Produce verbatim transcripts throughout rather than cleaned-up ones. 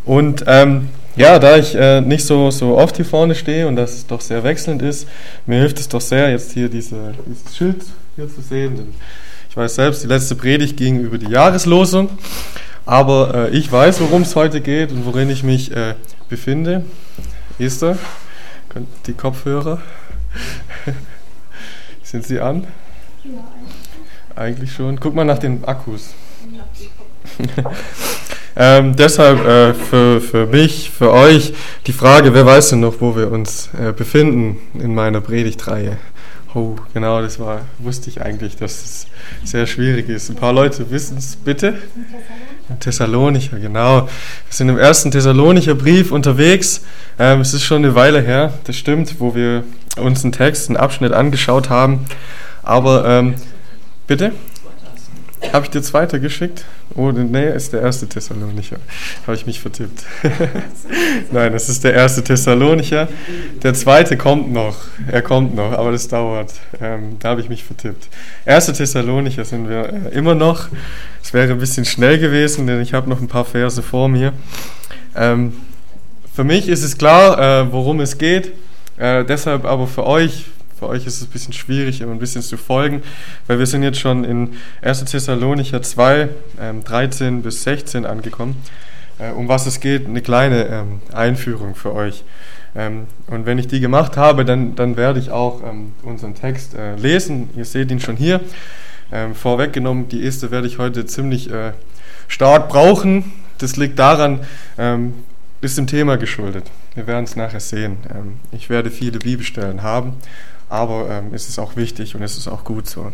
Und ähm, ja, da ich äh, nicht so, so oft hier vorne stehe und das es doch sehr wechselnd ist, mir hilft es doch sehr, jetzt hier diese, dieses Schild hier zu sehen. Denn ich weiß selbst, die letzte Predigt ging über die Jahreslosung, aber äh, ich weiß, worum es heute geht und worin ich mich äh, befinde. Esther, die Kopfhörer, sind sie an? Ja, eigentlich. Eigentlich schon. Guck mal nach den Akkus. Ja. ähm, deshalb äh, für, für mich, für euch die Frage, wer weiß denn noch, wo wir uns äh, befinden in meiner Predigtreihe? Oh, genau, das war, wusste ich eigentlich, dass es sehr schwierig ist. Ein paar Leute wissen es, bitte. Im Thessalonicher, genau. Wir sind im ersten Thessalonicher Brief unterwegs. Ähm, es ist schon eine Weile her, das stimmt, wo wir uns einen Text, einen Abschnitt angeschaut haben. Aber, ähm, bitte? Habe ich dir zweiter geschickt? Oh, nee, ist der erste Thessalonicher. Habe ich mich vertippt. Nein, das ist der erste Thessalonicher. Der zweite kommt noch. Er kommt noch, aber das dauert. Ähm, da habe ich mich vertippt. Erster Thessalonicher sind wir äh, immer noch. Es wäre ein bisschen schnell gewesen, denn ich habe noch ein paar Verse vor mir. Ähm, für mich ist es klar, äh, worum es geht. Äh, deshalb aber für euch, für euch ist es ein bisschen schwierig, immer ein bisschen zu folgen, weil wir sind jetzt schon in erster Thessalonicher zwei, ähm, dreizehn bis sechzehn angekommen. Äh, um was es geht, eine kleine ähm, Einführung für euch. Ähm, und wenn ich die gemacht habe, dann, dann werde ich auch ähm, unseren Text äh, lesen. Ihr seht ihn schon hier. Ähm, vorweggenommen, die erste werde ich heute ziemlich äh, stark brauchen. Das liegt daran, ähm, ist dem Thema geschuldet. Wir werden es nachher sehen. Ähm, ich werde viele Bibelstellen haben, aber ähm, es ist auch wichtig und es ist auch gut so.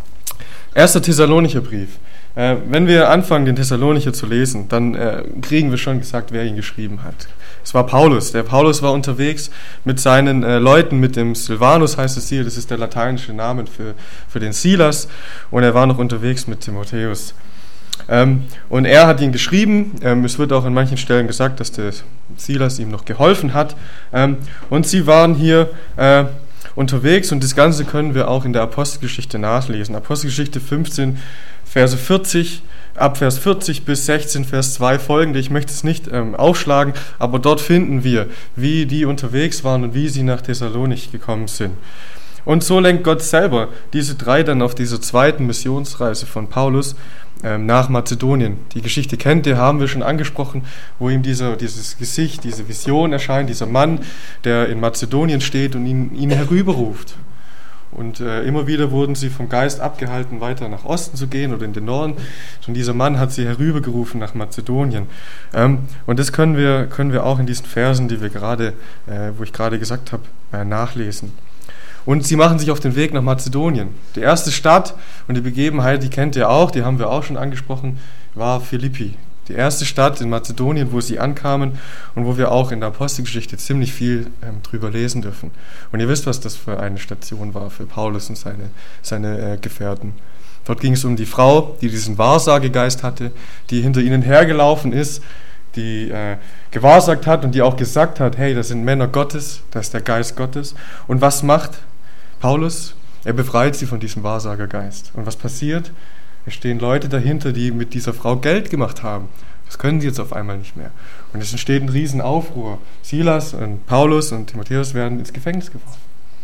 Erster Thessalonicher Brief. Äh, wenn wir anfangen, den Thessalonicher zu lesen, dann äh, kriegen wir schon gesagt, wer ihn geschrieben hat. Es war Paulus. Der Paulus war unterwegs mit seinen äh, Leuten, mit dem Silvanus heißt es hier, das ist der lateinische Name für, für den Silas, und er war noch unterwegs mit Timotheus. Ähm, und er hat ihn geschrieben. Ähm, es wird auch an manchen Stellen gesagt, dass der Silas ihm noch geholfen hat. Ähm, und sie waren hier äh, unterwegs, und das Ganze können wir auch in der Apostelgeschichte nachlesen. Apostelgeschichte fünfzehn, Verse vierzig, ab Vers vierzig bis sechzehn, Vers zwei folgende. Ich möchte es nicht ähm, aufschlagen, aber dort finden wir, wie die unterwegs waren und wie sie nach Thessalonich gekommen sind. Und so lenkt Gott selber diese drei dann auf dieser zweiten Missionsreise von Paulus ähm, nach Mazedonien. Die Geschichte kennt ihr, haben wir schon angesprochen, wo ihm dieser, dieses Gesicht, diese Vision erscheint, dieser Mann, der in Mazedonien steht und ihn, ihn herüberruft. Und äh, immer wieder wurden sie vom Geist abgehalten, weiter nach Osten zu gehen oder in den Norden. Und dieser Mann hat sie herübergerufen nach Mazedonien. Ähm, und das können wir, können wir auch in diesen Versen, die wir gerade, äh, wo ich gerade gesagt habe, äh, nachlesen. Und sie machen sich auf den Weg nach Mazedonien. Die erste Stadt und die Begebenheit, die kennt ihr auch, die haben wir auch schon angesprochen, war Philippi. Die erste Stadt in Mazedonien, wo sie ankamen und wo wir auch in der Apostelgeschichte ziemlich viel ähm, drüber lesen dürfen. Und ihr wisst, was das für eine Station war für Paulus und seine, seine äh, Gefährten. Dort ging es um die Frau, die diesen Wahrsagegeist hatte, die hinter ihnen hergelaufen ist, die äh, gewahrsagt hat und die auch gesagt hat, hey, das sind Männer Gottes, das ist der Geist Gottes. Und was macht Paulus? Er befreit sie von diesem Wahrsagergeist. Und was passiert? Es stehen Leute dahinter, die mit dieser Frau Geld gemacht haben. Das können sie jetzt auf einmal nicht mehr. Und es entsteht ein Riesenaufruhr. Silas und Paulus und Timotheus werden ins Gefängnis geworfen.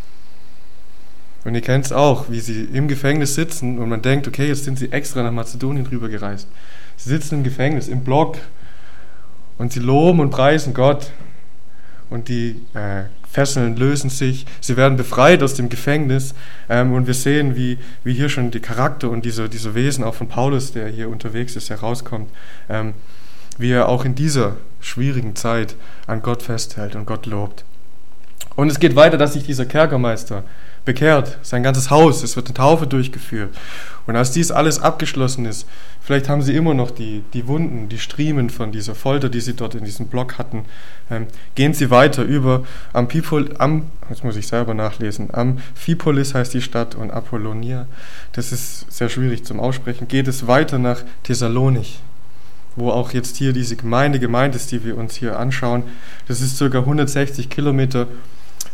Und ihr kennt es auch, wie sie im Gefängnis sitzen und man denkt, okay, jetzt sind sie extra nach Mazedonien rübergereist. Sie sitzen im Gefängnis, im Block, und sie loben und preisen Gott. Und die äh, Fesseln lösen sich, sie werden befreit aus dem Gefängnis. Ähm, und wir sehen, wie, wie hier schon der Charakter und dieser, dieser Wesen auch von Paulus, der hier unterwegs ist, herauskommt. Ähm, wie er auch in dieser schwierigen Zeit an Gott festhält und Gott lobt. Und es geht weiter, dass sich dieser Kerkermeister bekehrt, sein ganzes Haus, es wird eine Taufe durchgeführt. Und als dies alles abgeschlossen ist, vielleicht haben sie immer noch die, die Wunden, die Striemen von dieser Folter, die sie dort in diesem Block hatten, ähm, gehen sie weiter über Amphipol, am, jetzt muss ich selber nachlesen, Amphipolis heißt die Stadt und Apollonia, das ist sehr schwierig zum Aussprechen, geht es weiter nach Thessalonich, wo auch jetzt hier diese Gemeinde gemeint ist, die wir uns hier anschauen. Das ist ca. hundertsechzig Kilometer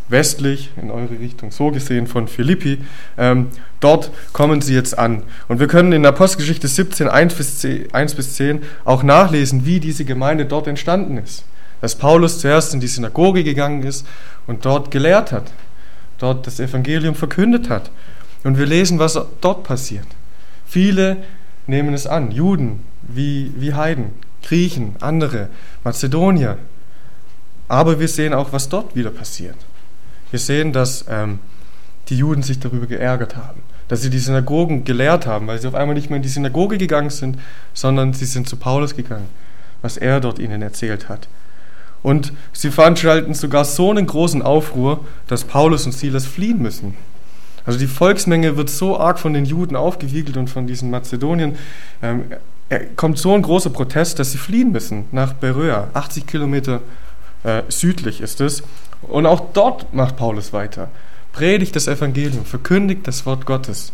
westlich in eure Richtung, so gesehen von Philippi. Ähm, dort kommen sie jetzt an. Und wir können in Apostelgeschichte siebzehn, eins bis zehn auch nachlesen, wie diese Gemeinde dort entstanden ist. Dass Paulus zuerst in die Synagoge gegangen ist und dort gelehrt hat, dort das Evangelium verkündet hat. Und wir lesen, was dort passiert. Viele nehmen es an, Juden wie, wie Heiden, Griechen, andere, Mazedonier. Aber wir sehen auch, was dort wieder passiert. Wir sehen, dass ähm, die Juden sich darüber geärgert haben, dass sie die Synagogen gelehrt haben, weil sie auf einmal nicht mehr in die Synagoge gegangen sind, sondern sie sind zu Paulus gegangen, was er dort ihnen erzählt hat. Und sie veranstalten sogar so einen großen Aufruhr, dass Paulus und Silas fliehen müssen. Also die Volksmenge wird so arg von den Juden aufgewiegelt und von diesen Mazedoniern. Ähm, kommt so ein großer Protest, dass sie fliehen müssen nach Beröa. achtzig Kilometer äh, südlich ist es. Und auch dort macht Paulus weiter. Predigt das Evangelium, verkündigt das Wort Gottes.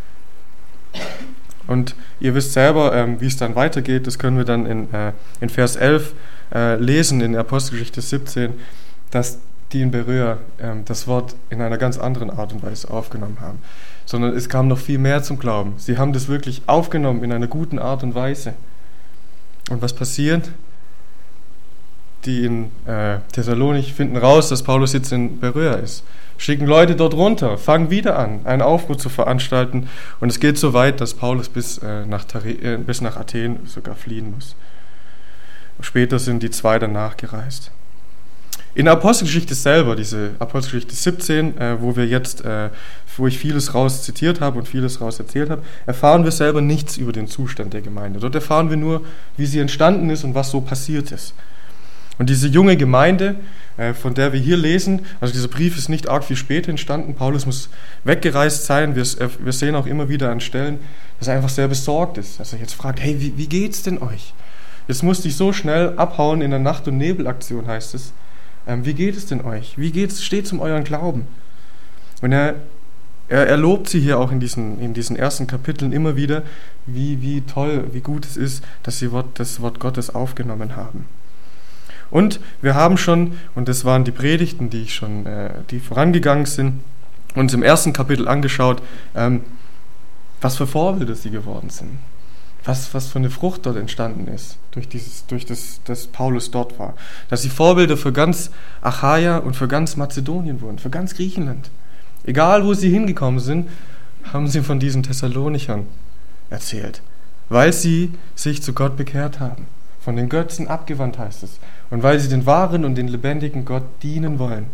Und ihr wisst selber, ähm, wie es dann weitergeht. Das können wir dann in, äh, in Vers elf äh, lesen, in Apostelgeschichte siebzehn, dass die in Beröa ähm, das Wort in einer ganz anderen Art und Weise aufgenommen haben. Sondern es kam noch viel mehr zum Glauben. Sie haben das wirklich aufgenommen in einer guten Art und Weise. Und was passiert? Die in äh, Thessalonich finden raus, dass Paulus jetzt in Beröa ist. Schicken Leute dort runter, fangen wieder an, einen Aufruhr zu veranstalten. Und es geht so weit, dass Paulus bis, äh, nach, Tare- äh, bis nach Athen sogar fliehen muss. Später sind die zwei danach gereist. In der Apostelgeschichte selber, diese Apostelgeschichte siebzehn, äh, wo wir jetzt, äh, wo ich vieles raus zitiert habe und vieles raus erzählt habe, erfahren wir selber nichts über den Zustand der Gemeinde. Dort erfahren wir nur, wie sie entstanden ist und was so passiert ist. Und diese junge Gemeinde, äh, von der wir hier lesen, also dieser Brief ist nicht arg viel später entstanden, Paulus muss weggereist sein, wir, äh, wir sehen auch immer wieder an Stellen, dass er einfach sehr besorgt ist, dass er jetzt fragt, hey, wie, wie geht's denn euch? Jetzt musste ich so schnell abhauen in der Nacht- und Nebelaktion, heißt es. Ähm, wie geht es denn euch? Wie geht's, steht's um euren Glauben? Und er, er, er lobt sie hier auch in diesen, in diesen ersten Kapiteln immer wieder, wie, wie toll, wie gut es ist, dass sie Wort, das Wort Gottes aufgenommen haben. Und wir haben schon, und das waren die Predigten, die ich schon, äh, die vorangegangen sind, uns im ersten Kapitel angeschaut, ähm, was für Vorbilder sie geworden sind. Was, was für eine Frucht dort entstanden ist, durch, dieses, durch das, dass Paulus dort war. Dass sie Vorbilder für ganz Achaia und für ganz Mazedonien wurden, für ganz Griechenland. Egal, wo sie hingekommen sind, haben sie von diesen Thessalonichern erzählt, weil sie sich zu Gott bekehrt haben. Von den Götzen abgewandt, heißt es. Und weil sie den wahren und den lebendigen Gott dienen wollen.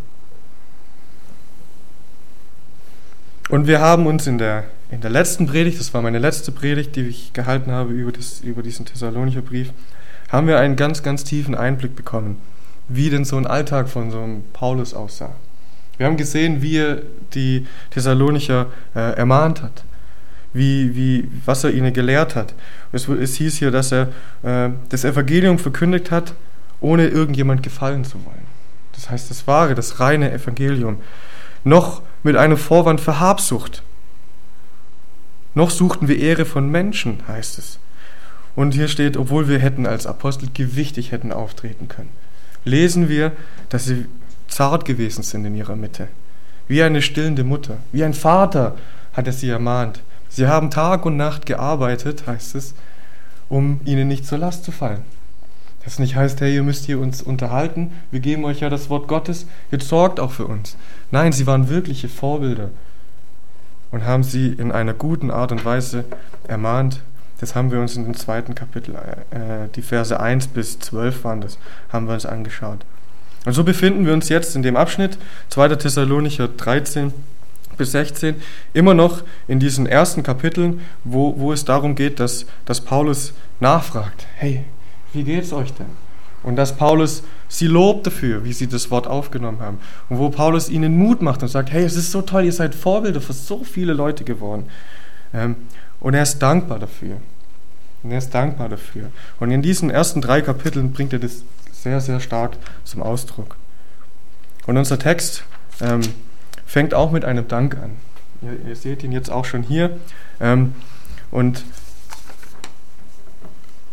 Und wir haben uns in der, in der letzten Predigt, das war meine letzte Predigt, die ich gehalten habe über, das, über diesen Thessalonicher Brief, haben wir einen ganz, ganz tiefen Einblick bekommen, wie denn so ein Alltag von so einem Paulus aussah. Wir haben gesehen, wie er die Thessalonicher äh, ermahnt hat, wie, wie, was er ihnen gelehrt hat. Es, es hieß hier, dass er äh, das Evangelium verkündigt hat, ohne irgendjemand gefallen zu wollen. Das heißt, das wahre, das reine Evangelium. Noch mit einem Vorwand für Habsucht. Noch suchten wir Ehre von Menschen, heißt es. Und hier steht, obwohl wir hätten als Apostel gewichtig hätten auftreten können, lesen wir, dass sie zart gewesen sind in ihrer Mitte. Wie eine stillende Mutter, wie ein Vater hat er sie ermahnt. Sie haben Tag und Nacht gearbeitet, heißt es, um ihnen nicht zur Last zu fallen. Das nicht heißt, hey, ihr müsst hier uns unterhalten, wir geben euch ja das Wort Gottes, jetzt sorgt auch für uns. Nein, sie waren wirkliche Vorbilder und haben sie in einer guten Art und Weise ermahnt. Das haben wir uns in dem zweiten Kapitel, äh, die Verse eins bis zwölf waren das, haben wir uns angeschaut. Und so befinden wir uns jetzt in dem Abschnitt, zweiter Thessalonicher dreizehn bis sechzehn, immer noch in diesen ersten Kapiteln, wo, wo es darum geht, dass, dass Paulus nachfragt, hey, wie geht's euch denn? Und dass Paulus sie lobt dafür, wie sie das Wort aufgenommen haben. Und wo Paulus ihnen Mut macht und sagt, hey, es ist so toll, ihr seid Vorbilder für so viele Leute geworden. Ähm, und er ist dankbar dafür. Und er ist dankbar dafür. Und in diesen ersten drei Kapiteln bringt er das sehr, sehr stark zum Ausdruck. Und unser Text ähm, fängt auch mit einem Dank an. Ihr, ihr seht ihn jetzt auch schon hier. Ähm, und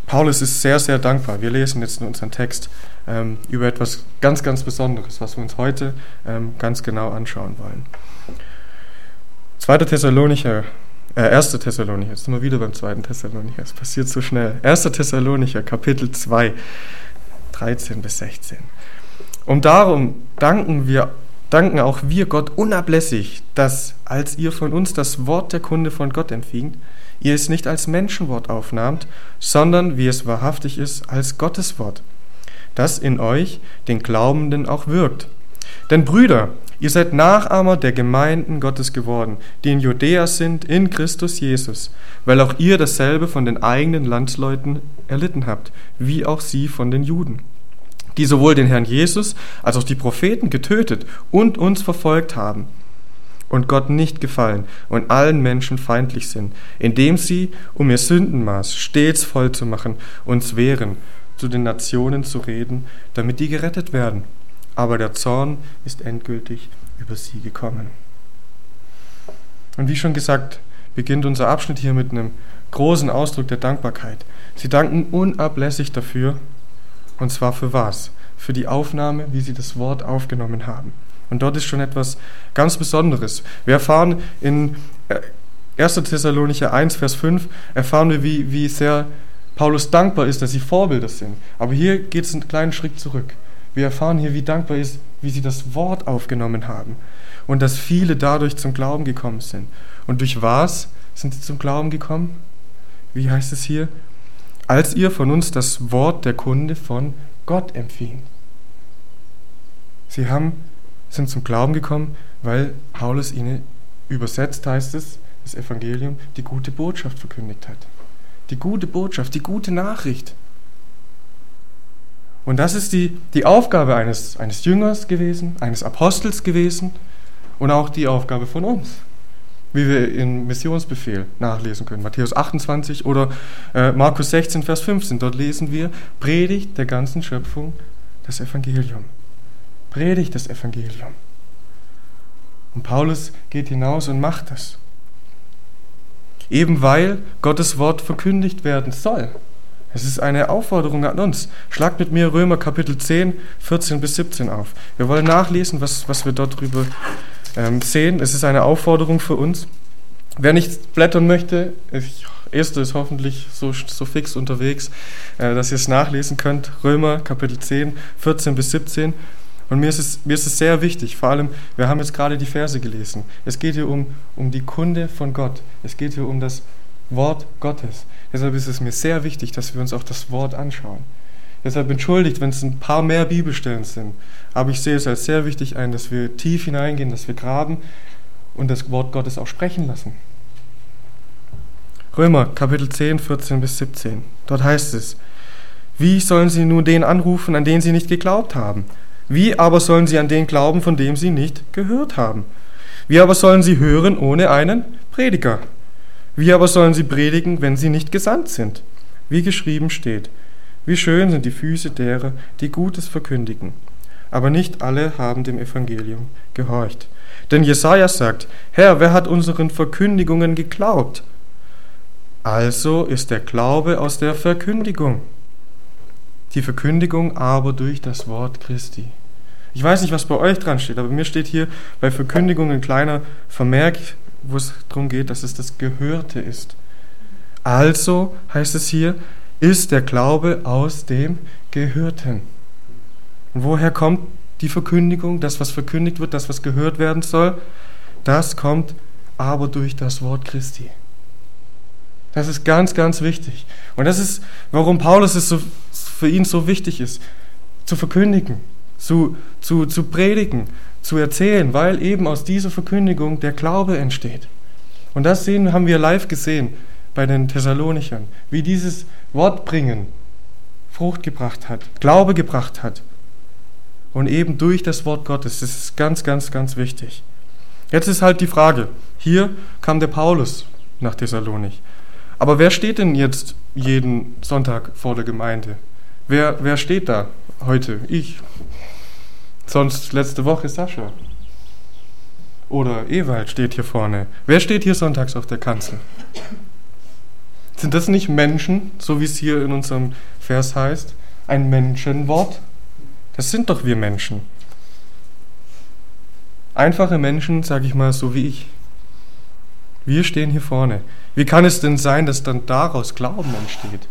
Paulus ist sehr, sehr dankbar. Wir lesen jetzt in unserem Text ähm, über etwas ganz, ganz Besonderes, was wir uns heute ähm, ganz genau anschauen wollen. zweiter Thessalonicher, äh, erster Thessalonicher, jetzt sind wir wieder beim zweiten Thessalonicher, es passiert so schnell. erster Thessalonicher, Kapitel zwei, dreizehn bis sechzehn. Und darum danken wir, danken auch wir Gott unablässig, dass, als ihr von uns das Wort der Kunde von Gott empfingt, ihr es nicht als Menschenwort aufnahmt, sondern, wie es wahrhaftig ist, als Gottes Wort, das in euch, den Glaubenden, auch wirkt. Denn Brüder, ihr seid Nachahmer der Gemeinden Gottes geworden, die in Judäa sind, in Christus Jesus, weil auch ihr dasselbe von den eigenen Landsleuten erlitten habt, wie auch sie von den Juden, die sowohl den Herrn Jesus als auch die Propheten getötet und uns verfolgt haben und Gott nicht gefallen und allen Menschen feindlich sind, indem sie, um ihr Sündenmaß stets voll zu machen, uns wehren, zu den Nationen zu reden, damit die gerettet werden. Aber der Zorn ist endgültig über sie gekommen. Und wie schon gesagt, beginnt unser Abschnitt hier mit einem großen Ausdruck der Dankbarkeit. Sie danken unablässig dafür, und zwar für was? Für die Aufnahme, wie sie das Wort aufgenommen haben. Und dort ist schon etwas ganz Besonderes. Wir erfahren in erster Thessalonicher eins, Vers fünf, erfahren wir, wie, wie sehr Paulus dankbar ist, dass sie Vorbilder sind. Aber hier geht es einen kleinen Schritt zurück. Wir erfahren hier, wie dankbar ist, wie sie das Wort aufgenommen haben. Und dass viele dadurch zum Glauben gekommen sind. Und durch was sind sie zum Glauben gekommen? Wie heißt es hier? Als ihr von uns das Wort der Kunde von Gott empfing. Sie haben sind zum Glauben gekommen, weil Paulus ihnen übersetzt, heißt es, das Evangelium, die gute Botschaft verkündigt hat. Die gute Botschaft, die gute Nachricht. Und das ist die, die Aufgabe eines, eines Jüngers gewesen, eines Apostels gewesen und auch die Aufgabe von uns, wie wir im Missionsbefehl nachlesen können. Matthäus achtundzwanzig oder äh, Markus sechzehn, Vers fünfzehn. Dort lesen wir, predigt der ganzen Schöpfung das Evangelium. Predigt das Evangelium. Und Paulus geht hinaus und macht das. Eben weil Gottes Wort verkündigt werden soll. Es ist eine Aufforderung an uns. Schlagt mit mir Römer Kapitel zehn, vierzehn bis siebzehn auf. Wir wollen nachlesen, was, was wir dort drüber ähm, sehen. Es ist eine Aufforderung für uns. Wer nicht blättern möchte, ich, Esther ist hoffentlich so, so fix unterwegs, äh, dass ihr es nachlesen könnt. Römer Kapitel zehn, vierzehn bis siebzehn. Und mir ist, es, mir ist es sehr wichtig, vor allem, wir haben jetzt gerade die Verse gelesen. Es geht hier um, um die Kunde von Gott. Es geht hier um das Wort Gottes. Deshalb ist es mir sehr wichtig, dass wir uns auch das Wort anschauen. Deshalb entschuldigt, wenn es ein paar mehr Bibelstellen sind. Aber ich sehe es als sehr wichtig ein, dass wir tief hineingehen, dass wir graben und das Wort Gottes auch sprechen lassen. Römer Kapitel zehn, vierzehn bis siebzehn. Dort heißt es, wie sollen sie nun den anrufen, an den sie nicht geglaubt haben? Wie aber sollen sie an den glauben, von dem sie nicht gehört haben? Wie aber sollen sie hören ohne einen Prediger? Wie aber sollen sie predigen, wenn sie nicht gesandt sind? Wie geschrieben steht, wie schön sind die Füße derer, die Gutes verkündigen. Aber nicht alle haben dem Evangelium gehorcht. Denn Jesaja sagt, Herr, wer hat unseren Verkündigungen geglaubt? Also ist der Glaube aus der Verkündigung. Die Verkündigung aber durch das Wort Christi. Ich weiß nicht, was bei euch dran steht, aber mir steht hier bei Verkündigung ein kleiner Vermerk, wo es darum geht, dass es das Gehörte ist. Also, heißt es hier, ist der Glaube aus dem Gehörten. Und woher kommt die Verkündigung, das, was verkündigt wird, das, was gehört werden soll? Das kommt aber durch das Wort Christi. Das ist ganz, ganz wichtig. Und das ist, warum Paulus es so, für ihn so wichtig ist, zu verkündigen, zu, zu, zu predigen, zu erzählen, weil eben aus dieser Verkündigung der Glaube entsteht. Und das sehen, haben wir live gesehen bei den Thessalonichern, wie dieses Wortbringen Frucht gebracht hat, Glaube gebracht hat. Und eben durch das Wort Gottes. Das ist ganz, ganz, ganz wichtig. Jetzt ist halt die Frage, hier kam der Paulus nach Thessalonich. Aber wer steht denn jetzt jeden Sonntag vor der Gemeinde? Wer, wer steht da heute? Ich. Sonst letzte Woche Sascha. Oder Ewald steht hier vorne. Wer steht hier sonntags auf der Kanzel? Sind das nicht Menschen, so wie es hier in unserem Vers heißt? Ein Menschenwort? Das sind doch wir Menschen. Einfache Menschen, sage ich mal, so wie ich. Wir stehen hier vorne. Wie kann es denn sein, dass dann daraus Glauben entsteht?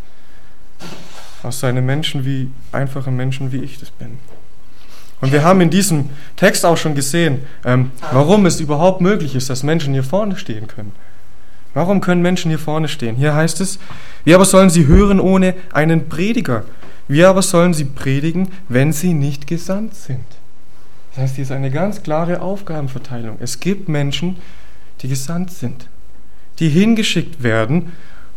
Aus seinen Menschen wie, einfache Menschen, wie ich das bin. Und wir haben in diesem Text auch schon gesehen, ähm, warum es überhaupt möglich ist, dass Menschen hier vorne stehen können. Warum können Menschen hier vorne stehen? Hier heißt es, wie aber sollen sie hören ohne einen Prediger? Wie aber sollen sie predigen, wenn sie nicht gesandt sind? Das heißt, hier ist eine ganz klare Aufgabenverteilung. Es gibt Menschen, die gesandt sind, die hingeschickt werden,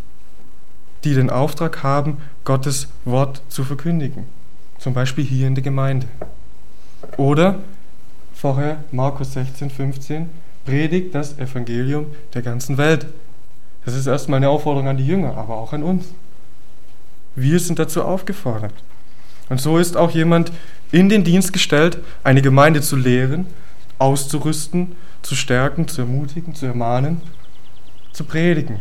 die den Auftrag haben, Gottes Wort zu verkündigen. Zum Beispiel hier in der Gemeinde. Oder vorher Markus sechzehn, fünfzehn, predigt das Evangelium der ganzen Welt. Das ist erstmal eine Aufforderung an die Jünger, aber auch an uns. Wir sind dazu aufgefordert. Und so ist auch jemand in den Dienst gestellt, eine Gemeinde zu lehren, auszurüsten, zu stärken, zu ermutigen, zu ermahnen, zu predigen.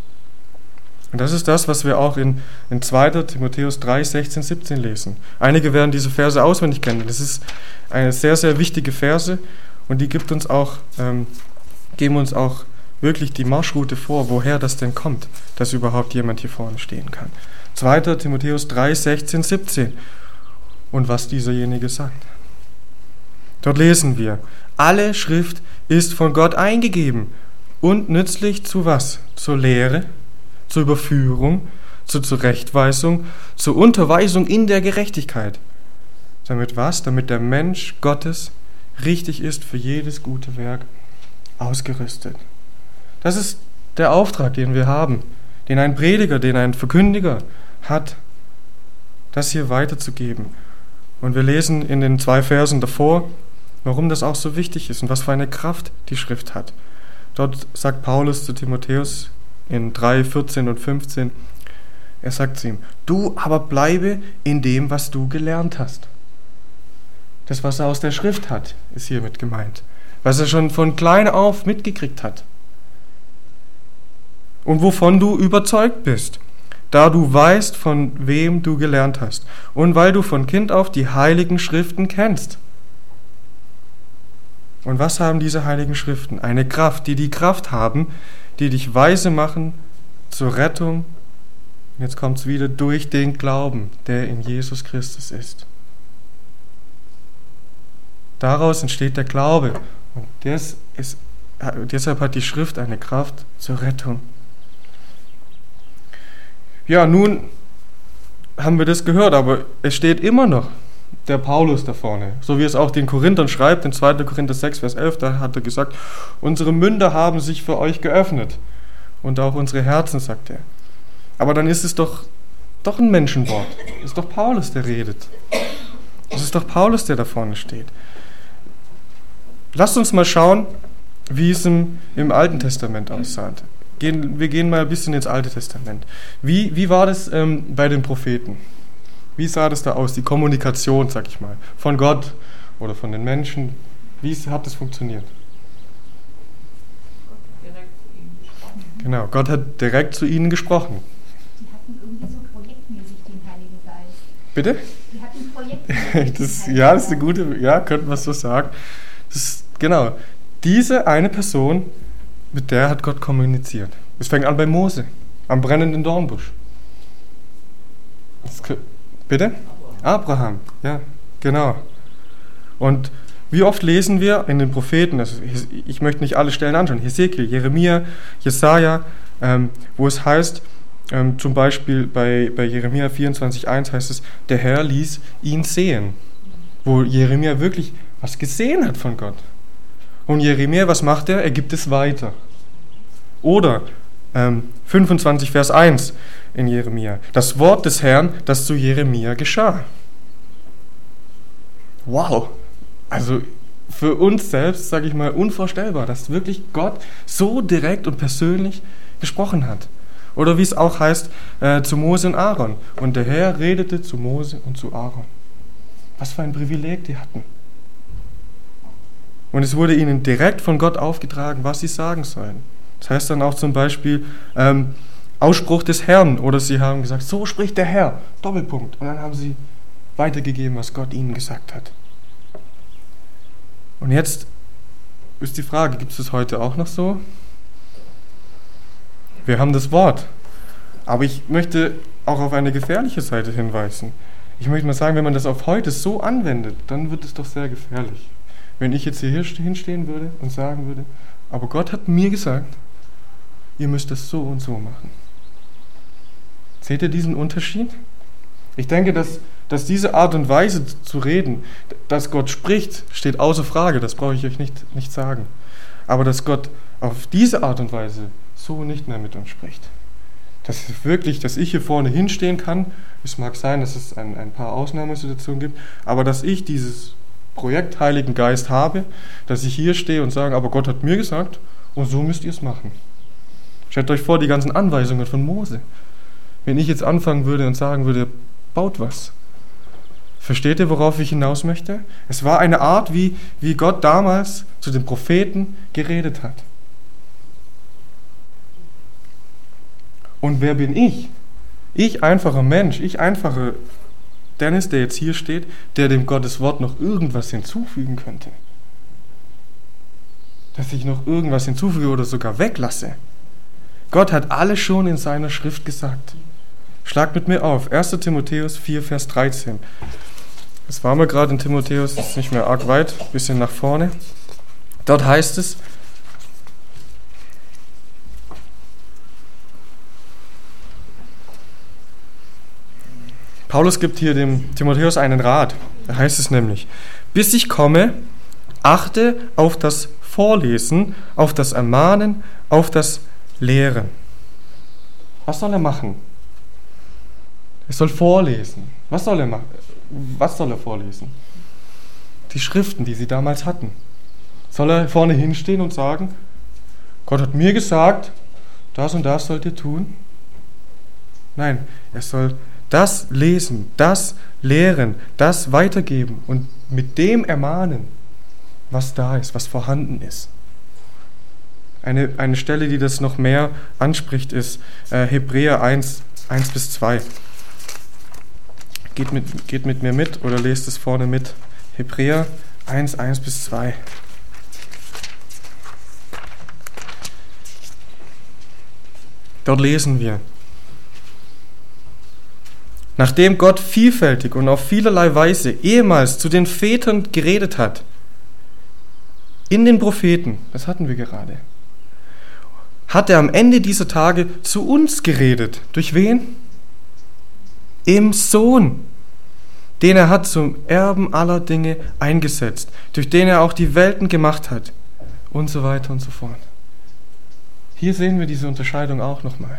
Und das ist das, was wir auch in, in zweiter Timotheus drei, sechzehn, siebzehn lesen. Einige werden diese Verse auswendig kennen. Das ist eine sehr, sehr wichtige Verse und die gibt uns auch, ähm, geben uns auch wirklich die Marschroute vor, woher das denn kommt, dass überhaupt jemand hier vorne stehen kann. zweiter Timotheus drei, sechzehn, siebzehn. Und was dieserjenige sagt. Dort lesen wir, alle Schrift ist von Gott eingegeben und nützlich zu was? Zur Lehre, zur Überführung, zur Zurechtweisung, zur Unterweisung in der Gerechtigkeit. Damit was? Damit der Mensch Gottes richtig ist für jedes gute Werk ausgerüstet. Das ist der Auftrag, den wir haben, den ein Prediger, den ein Verkündiger hat, das hier weiterzugeben. Und wir lesen in den zwei Versen davor, warum das auch so wichtig ist und was für eine Kraft die Schrift hat. Dort sagt Paulus zu Timotheus in drei, vierzehn und fünfzehn, er sagt zu ihm, du aber bleibe in dem, was du gelernt hast. Das, was er aus der Schrift hat, ist hiermit gemeint. Was er schon von klein auf mitgekriegt hat. Und wovon du überzeugt bist, da du weißt, von wem du gelernt hast und weil du von Kind auf die heiligen Schriften kennst. Und was haben diese heiligen Schriften? Eine Kraft, die die Kraft haben, die dich weise machen zur Rettung, jetzt kommt es wieder, durch den Glauben, der in Jesus Christus ist. Daraus entsteht der Glaube und das ist, deshalb hat die Schrift eine Kraft zur Rettung. Ja, nun haben wir das gehört, aber es steht immer noch der Paulus da vorne, so wie es auch den Korinthern schreibt, in zweiter Korinther sechs, Vers elf, da hat er gesagt, unsere Münder haben sich für euch geöffnet und auch unsere Herzen, sagt er. Aber dann ist es doch, doch ein Menschenwort. Es ist doch Paulus, der redet. Es ist doch Paulus, der da vorne steht. Lasst uns mal schauen, wie es im, im Alten Testament aussah. Gehen, wir gehen mal ein bisschen ins Alte Testament. Wie, wie war das ähm, bei den Propheten? Wie sah das da aus, die Kommunikation, sag ich mal, von Gott oder von den Menschen? Wie hat das funktioniert? Gott hat direkt zu ihnen gesprochen. Genau, Gott hat direkt zu ihnen gesprochen. Die hatten irgendwie so projektmäßig den Heiligen Geist. Bitte? Die hatten projektmäßig das, den ja, das ist eine Heiligen gute, ja, könnte man so sagen. Das ist, genau, diese eine Person, mit der hat Gott kommuniziert. Es fängt an bei Mose, am brennenden Dornbusch. Das, bitte? Abraham, ja, genau. Und wie oft lesen wir in den Propheten, also ich möchte nicht alle Stellen anschauen, Hesekiel, Jeremia, Jesaja, ähm, wo es heißt, ähm, zum Beispiel bei, bei Jeremia vierundzwanzig eins heißt es, der Herr ließ ihn sehen. Wo Jeremia wirklich was gesehen hat von Gott. Und Jeremia, was macht er? Er gibt es weiter. Oder ähm, fünfundzwanzig Vers eins in Jeremia. Das Wort des Herrn, das zu Jeremia geschah. Wow. Also für uns selbst, sage ich mal, unvorstellbar, dass wirklich Gott so direkt und persönlich gesprochen hat. Oder wie es auch heißt, äh, zu Mose und Aaron. Und der Herr redete zu Mose und zu Aaron. Was für ein Privileg die hatten. Und es wurde ihnen direkt von Gott aufgetragen, was sie sagen sollen. Das heißt dann auch zum Beispiel, ähm, Ausspruch des Herrn. Oder sie haben gesagt, so spricht der Herr. Doppelpunkt. Und dann haben sie weitergegeben, was Gott ihnen gesagt hat. Und jetzt ist die Frage, gibt es das heute auch noch so? Wir haben das Wort. Aber ich möchte auch auf eine gefährliche Seite hinweisen. Ich möchte mal sagen, wenn man das auf heute so anwendet, dann wird es doch sehr gefährlich. Wenn ich jetzt hier hinstehen würde und sagen würde, aber Gott hat mir gesagt, ihr müsst das so und so machen. Seht ihr diesen Unterschied? Ich denke, dass, dass diese Art und Weise zu reden, dass Gott spricht, steht außer Frage, das brauche ich euch nicht, nicht sagen. Aber dass Gott auf diese Art und Weise so nicht mehr mit uns spricht. Dass wirklich, dass ich hier vorne hinstehen kann, es mag sein, dass es ein, ein paar Ausnahmesituationen gibt, aber dass ich dieses Projekt Heiligen Geist habe, dass ich hier stehe und sage, aber Gott hat mir gesagt, und so müsst ihr es machen. Stellt euch vor, die ganzen Anweisungen von Mose. Wenn ich jetzt anfangen würde und sagen würde, baut was. Versteht ihr, worauf ich hinaus möchte? Es war eine Art, wie, wie Gott damals zu den Propheten geredet hat. Und wer bin ich? Ich, einfacher Mensch, ich, einfacher Dennis, der jetzt hier steht, der dem Gottes Wort noch irgendwas hinzufügen könnte. Dass ich noch irgendwas hinzufüge oder sogar weglasse. Gott hat alles schon in seiner Schrift gesagt. Schlagt mit mir auf, erster Timotheus vier, Vers dreizehn. Das waren wir gerade in Timotheus, das ist nicht mehr arg weit, ein bisschen nach vorne. Dort heißt es, Paulus gibt hier dem Timotheus einen Rat. Da heißt es nämlich, bis ich komme, achte auf das Vorlesen, auf das Ermahnen, auf das Lehren. Was soll er machen? Er soll vorlesen. Was soll er machen? Was soll er vorlesen? Die Schriften, die sie damals hatten. Soll er vorne hinstehen und sagen, Gott hat mir gesagt, das und das sollt ihr tun? Nein, er soll das lesen, das lehren, das weitergeben und mit dem ermahnen, was da ist, was vorhanden ist. Eine, eine Stelle, die das noch mehr anspricht, ist äh, Hebräer eins, eins bis zwei. Geht mit, geht mit mir mit oder lest es vorne mit. Hebräer eins, eins bis zwei. Dort lesen wir: Nachdem Gott vielfältig und auf vielerlei Weise ehemals zu den Vätern geredet hat, in den Propheten, das hatten wir gerade, hat er am Ende dieser Tage zu uns geredet. Durch wen? Im Sohn, den er hat zum Erben aller Dinge eingesetzt, durch den er auch die Welten gemacht hat und so weiter und so fort. Hier sehen wir diese Unterscheidung auch nochmal.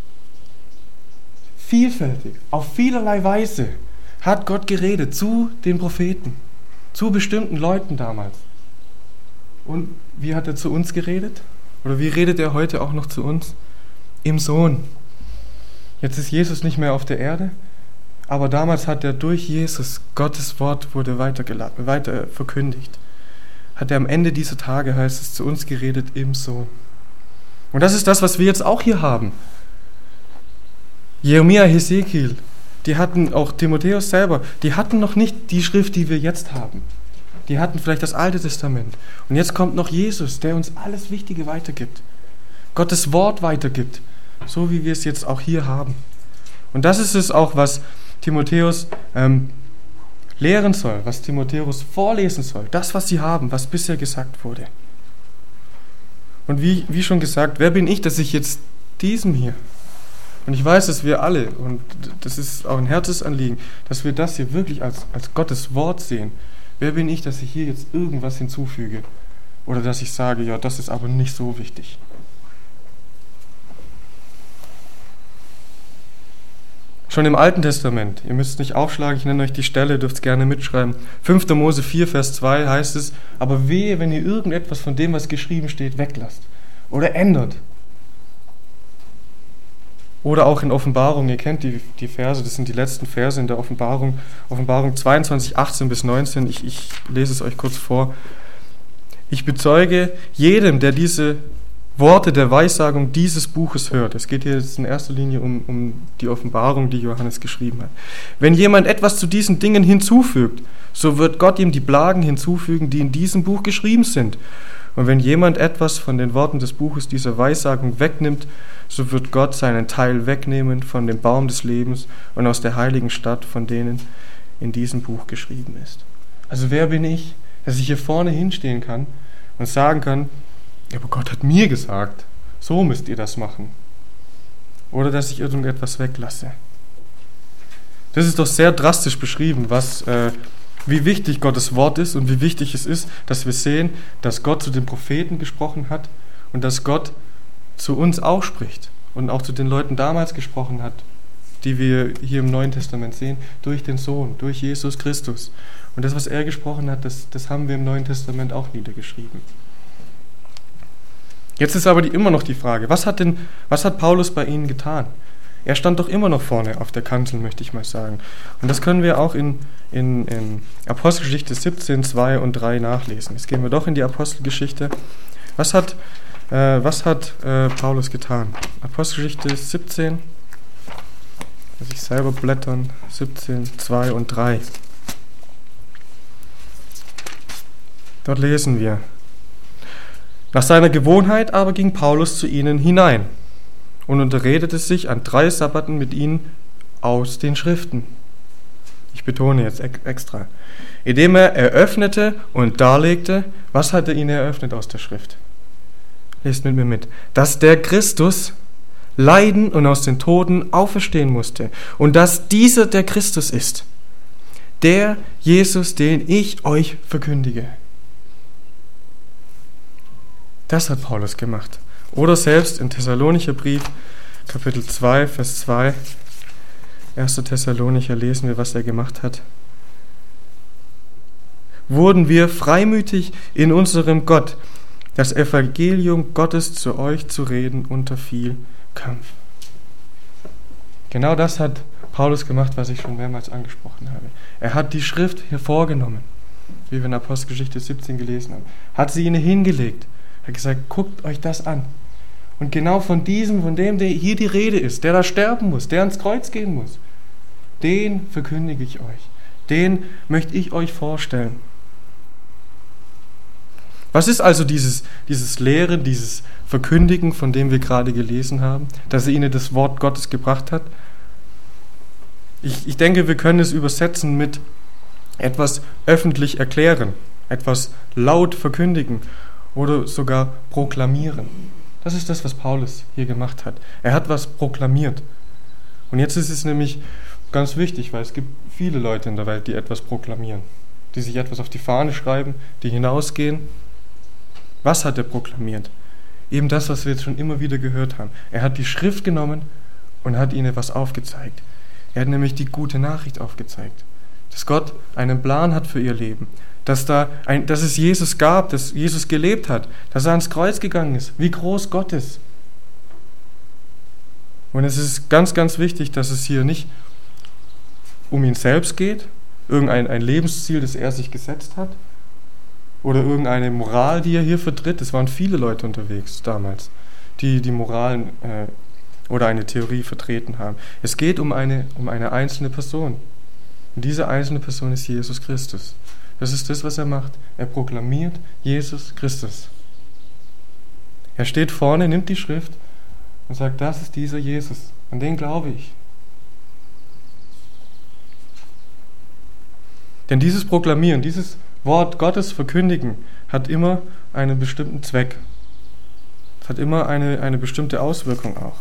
Vielfältig, auf vielerlei Weise hat Gott geredet zu den Propheten, zu bestimmten Leuten damals. Und wie hat er zu uns geredet? Oder wie redet er heute auch noch zu uns? Im Sohn. Jetzt ist Jesus nicht mehr auf der Erde, aber damals hat er durch Jesus, Gottes Wort wurde weiter, weiter verkündigt. Hat er am Ende dieser Tage, heißt es, zu uns geredet im Sohn. Und das ist das, was wir jetzt auch hier haben. Jeremia, Hesekiel, die hatten, auch Timotheus selber, die hatten noch nicht die Schrift, die wir jetzt haben. Die hatten vielleicht das Alte Testament. Und jetzt kommt noch Jesus, der uns alles Wichtige weitergibt. Gottes Wort weitergibt, so wie wir es jetzt auch hier haben. Und das ist es auch, was Timotheus ähm, lehren soll, was Timotheus vorlesen soll. Das, was sie haben, was bisher gesagt wurde. Und wie, wie schon gesagt, wer bin ich, dass ich jetzt diesem hier, und ich weiß, dass wir alle, und das ist auch ein Herzensanliegen, dass wir das hier wirklich als, als Gottes Wort sehen. Wer bin ich, dass ich hier jetzt irgendwas hinzufüge? Oder dass ich sage, ja, das ist aber nicht so wichtig. Schon im Alten Testament, ihr müsst es nicht aufschlagen, ich nenne euch die Stelle, dürft es gerne mitschreiben. fünfter Mose vier, Vers zwei heißt es, aber wehe, wenn ihr irgendetwas von dem, was geschrieben steht, weglasst oder ändert. Oder auch in Offenbarung, ihr kennt die, die Verse, das sind die letzten Verse in der Offenbarung, Offenbarung zweiundzwanzig, achtzehn bis neunzehn, ich, ich lese es euch kurz vor. Ich bezeuge jedem, der diese Worte der Weissagung dieses Buches hört. Es geht hier jetzt in erster Linie um, um die Offenbarung, die Johannes geschrieben hat. Wenn jemand etwas zu diesen Dingen hinzufügt, so wird Gott ihm die Plagen hinzufügen, die in diesem Buch geschrieben sind. Und wenn jemand etwas von den Worten des Buches dieser Weissagung wegnimmt, so wird Gott seinen Teil wegnehmen von dem Baum des Lebens und aus der heiligen Stadt, von denen in diesem Buch geschrieben ist. Also wer bin ich, dass ich hier vorne hinstehen kann und sagen kann, aber Gott hat mir gesagt, so müsst ihr das machen. Oder dass ich irgendetwas weglasse. Das ist doch sehr drastisch beschrieben, was, äh, wie wichtig Gottes Wort ist und wie wichtig es ist, dass wir sehen, dass Gott zu den Propheten gesprochen hat und dass Gott zu uns auch spricht und auch zu den Leuten damals gesprochen hat, die wir hier im Neuen Testament sehen, durch den Sohn, durch Jesus Christus. Und das, was er gesprochen hat, das, das haben wir im Neuen Testament auch niedergeschrieben. Jetzt ist aber die, immer noch die Frage, was hat denn, was hat Paulus bei ihnen getan? Er stand doch immer noch vorne auf der Kanzel, möchte ich mal sagen. Und das können wir auch in, in, in Apostelgeschichte siebzehn, zwei und drei nachlesen. Jetzt gehen wir doch in die Apostelgeschichte. Was hat, äh, was hat äh, Paulus getan? Apostelgeschichte siebzehn, muss ich selber blättern, siebzehn, zwei und drei. Dort lesen wir: Nach seiner Gewohnheit aber ging Paulus zu ihnen hinein und unterredete sich an drei Sabbaten mit ihnen aus den Schriften. Ich betone jetzt extra. Indem er eröffnete und darlegte, was hat er ihnen eröffnet aus der Schrift? Lest mit mir mit. Dass der Christus leiden und aus den Toten auferstehen musste und dass dieser der Christus ist, der Jesus, den ich euch verkündige. Das hat Paulus gemacht. Oder selbst in Thessalonicher Brief, Kapitel zwei, Vers zwei, erster Thessalonicher, lesen wir, was er gemacht hat. Wurden wir freimütig in unserem Gott, das Evangelium Gottes zu euch zu reden unter viel Kampf. Genau das hat Paulus gemacht, was ich schon mehrmals angesprochen habe. Er hat die Schrift hervorgenommen, wie wir in Apostelgeschichte siebzehn gelesen haben, hat sie ihnen hingelegt, hat gesagt, guckt euch das an. Und genau von diesem, von dem der hier die Rede ist, der da sterben muss, der ans Kreuz gehen muss, den verkündige ich euch. Den möchte ich euch vorstellen. Was ist also dieses, dieses Lehren, dieses Verkündigen, von dem wir gerade gelesen haben, dass er ihnen das Wort Gottes gebracht hat? Ich, ich denke, wir können es übersetzen mit etwas öffentlich erklären, etwas laut verkündigen oder sogar proklamieren. Das ist das, was Paulus hier gemacht hat. Er hat was proklamiert. Und jetzt ist es nämlich ganz wichtig, weil es gibt viele Leute in der Welt, die etwas proklamieren, die sich etwas auf die Fahne schreiben, die hinausgehen. Was hat er proklamiert? Eben das, was wir jetzt schon immer wieder gehört haben. Er hat die Schrift genommen und hat ihnen was aufgezeigt. Er hat nämlich die gute Nachricht aufgezeigt, dass Gott einen Plan hat für ihr Leben, dass, da ein, dass es Jesus gab, dass Jesus gelebt hat, dass er ans Kreuz gegangen ist, wie groß Gott ist. Und es ist ganz, ganz wichtig, dass es hier nicht um ihn selbst geht, irgendein ein Lebensziel, das er sich gesetzt hat, oder irgendeine Moral, die er hier vertritt. Es waren viele Leute unterwegs damals, die die Moralen äh, oder eine Theorie vertreten haben. Es geht um eine, um eine einzelne Person. Und diese einzelne Person ist Jesus Christus. Das ist das, was er macht. Er proklamiert Jesus Christus. Er steht vorne, nimmt die Schrift und sagt, das ist dieser Jesus. An den glaube ich. Denn dieses Proklamieren, dieses Wort Gottes verkündigen, hat immer einen bestimmten Zweck. Es hat immer eine, eine bestimmte Auswirkung auch.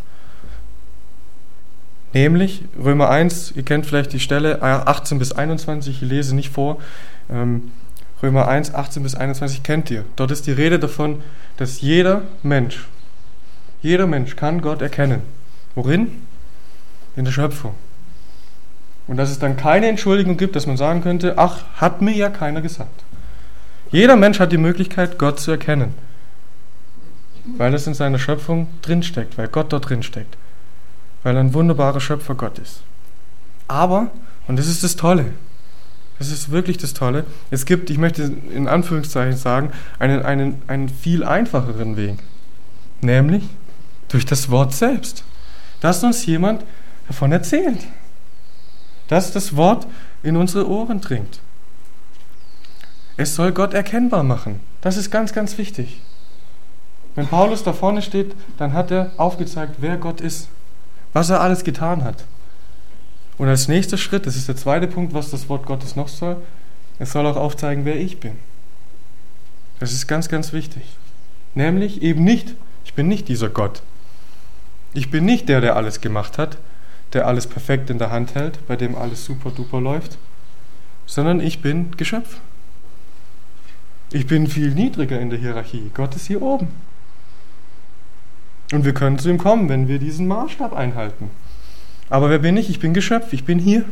Nämlich Römer eins, ihr kennt vielleicht die Stelle achtzehn bis einundzwanzig, ich lese nicht vor. Ähm, Römer eins, achtzehn bis einundzwanzig kennt ihr. Dort ist die Rede davon, dass jeder Mensch, jeder Mensch kann Gott erkennen. Worin? In der Schöpfung. Und dass es dann keine Entschuldigung gibt, dass man sagen könnte, ach, hat mir ja keiner gesagt. Jeder Mensch hat die Möglichkeit, Gott zu erkennen. Weil es in seiner Schöpfung drinsteckt, weil Gott dort drinsteckt. Weil er ein wunderbarer Schöpfer Gott ist. Aber, und das ist das Tolle, das ist wirklich das Tolle, es gibt, ich möchte in Anführungszeichen sagen, einen, einen, einen viel einfacheren Weg. Nämlich durch das Wort selbst. Dass uns jemand davon erzählt. Dass das Wort in unsere Ohren dringt. Es soll Gott erkennbar machen. Das ist ganz, ganz wichtig. Wenn Paulus da vorne steht, dann hat er aufgezeigt, wer Gott ist. Was er alles getan hat. Und als nächster Schritt, das ist der zweite Punkt, was das Wort Gottes noch soll, es soll auch aufzeigen, wer ich bin. Das ist ganz, ganz wichtig. Nämlich eben nicht, ich bin nicht dieser Gott. Ich bin nicht der, der alles gemacht hat, der alles perfekt in der Hand hält, bei dem alles super duper läuft, sondern ich bin Geschöpf. Ich bin viel niedriger in der Hierarchie. Gott ist hier oben. Und wir können zu ihm kommen, wenn wir diesen Maßstab einhalten. Aber wer bin ich? Ich bin Geschöpf, ich bin hier.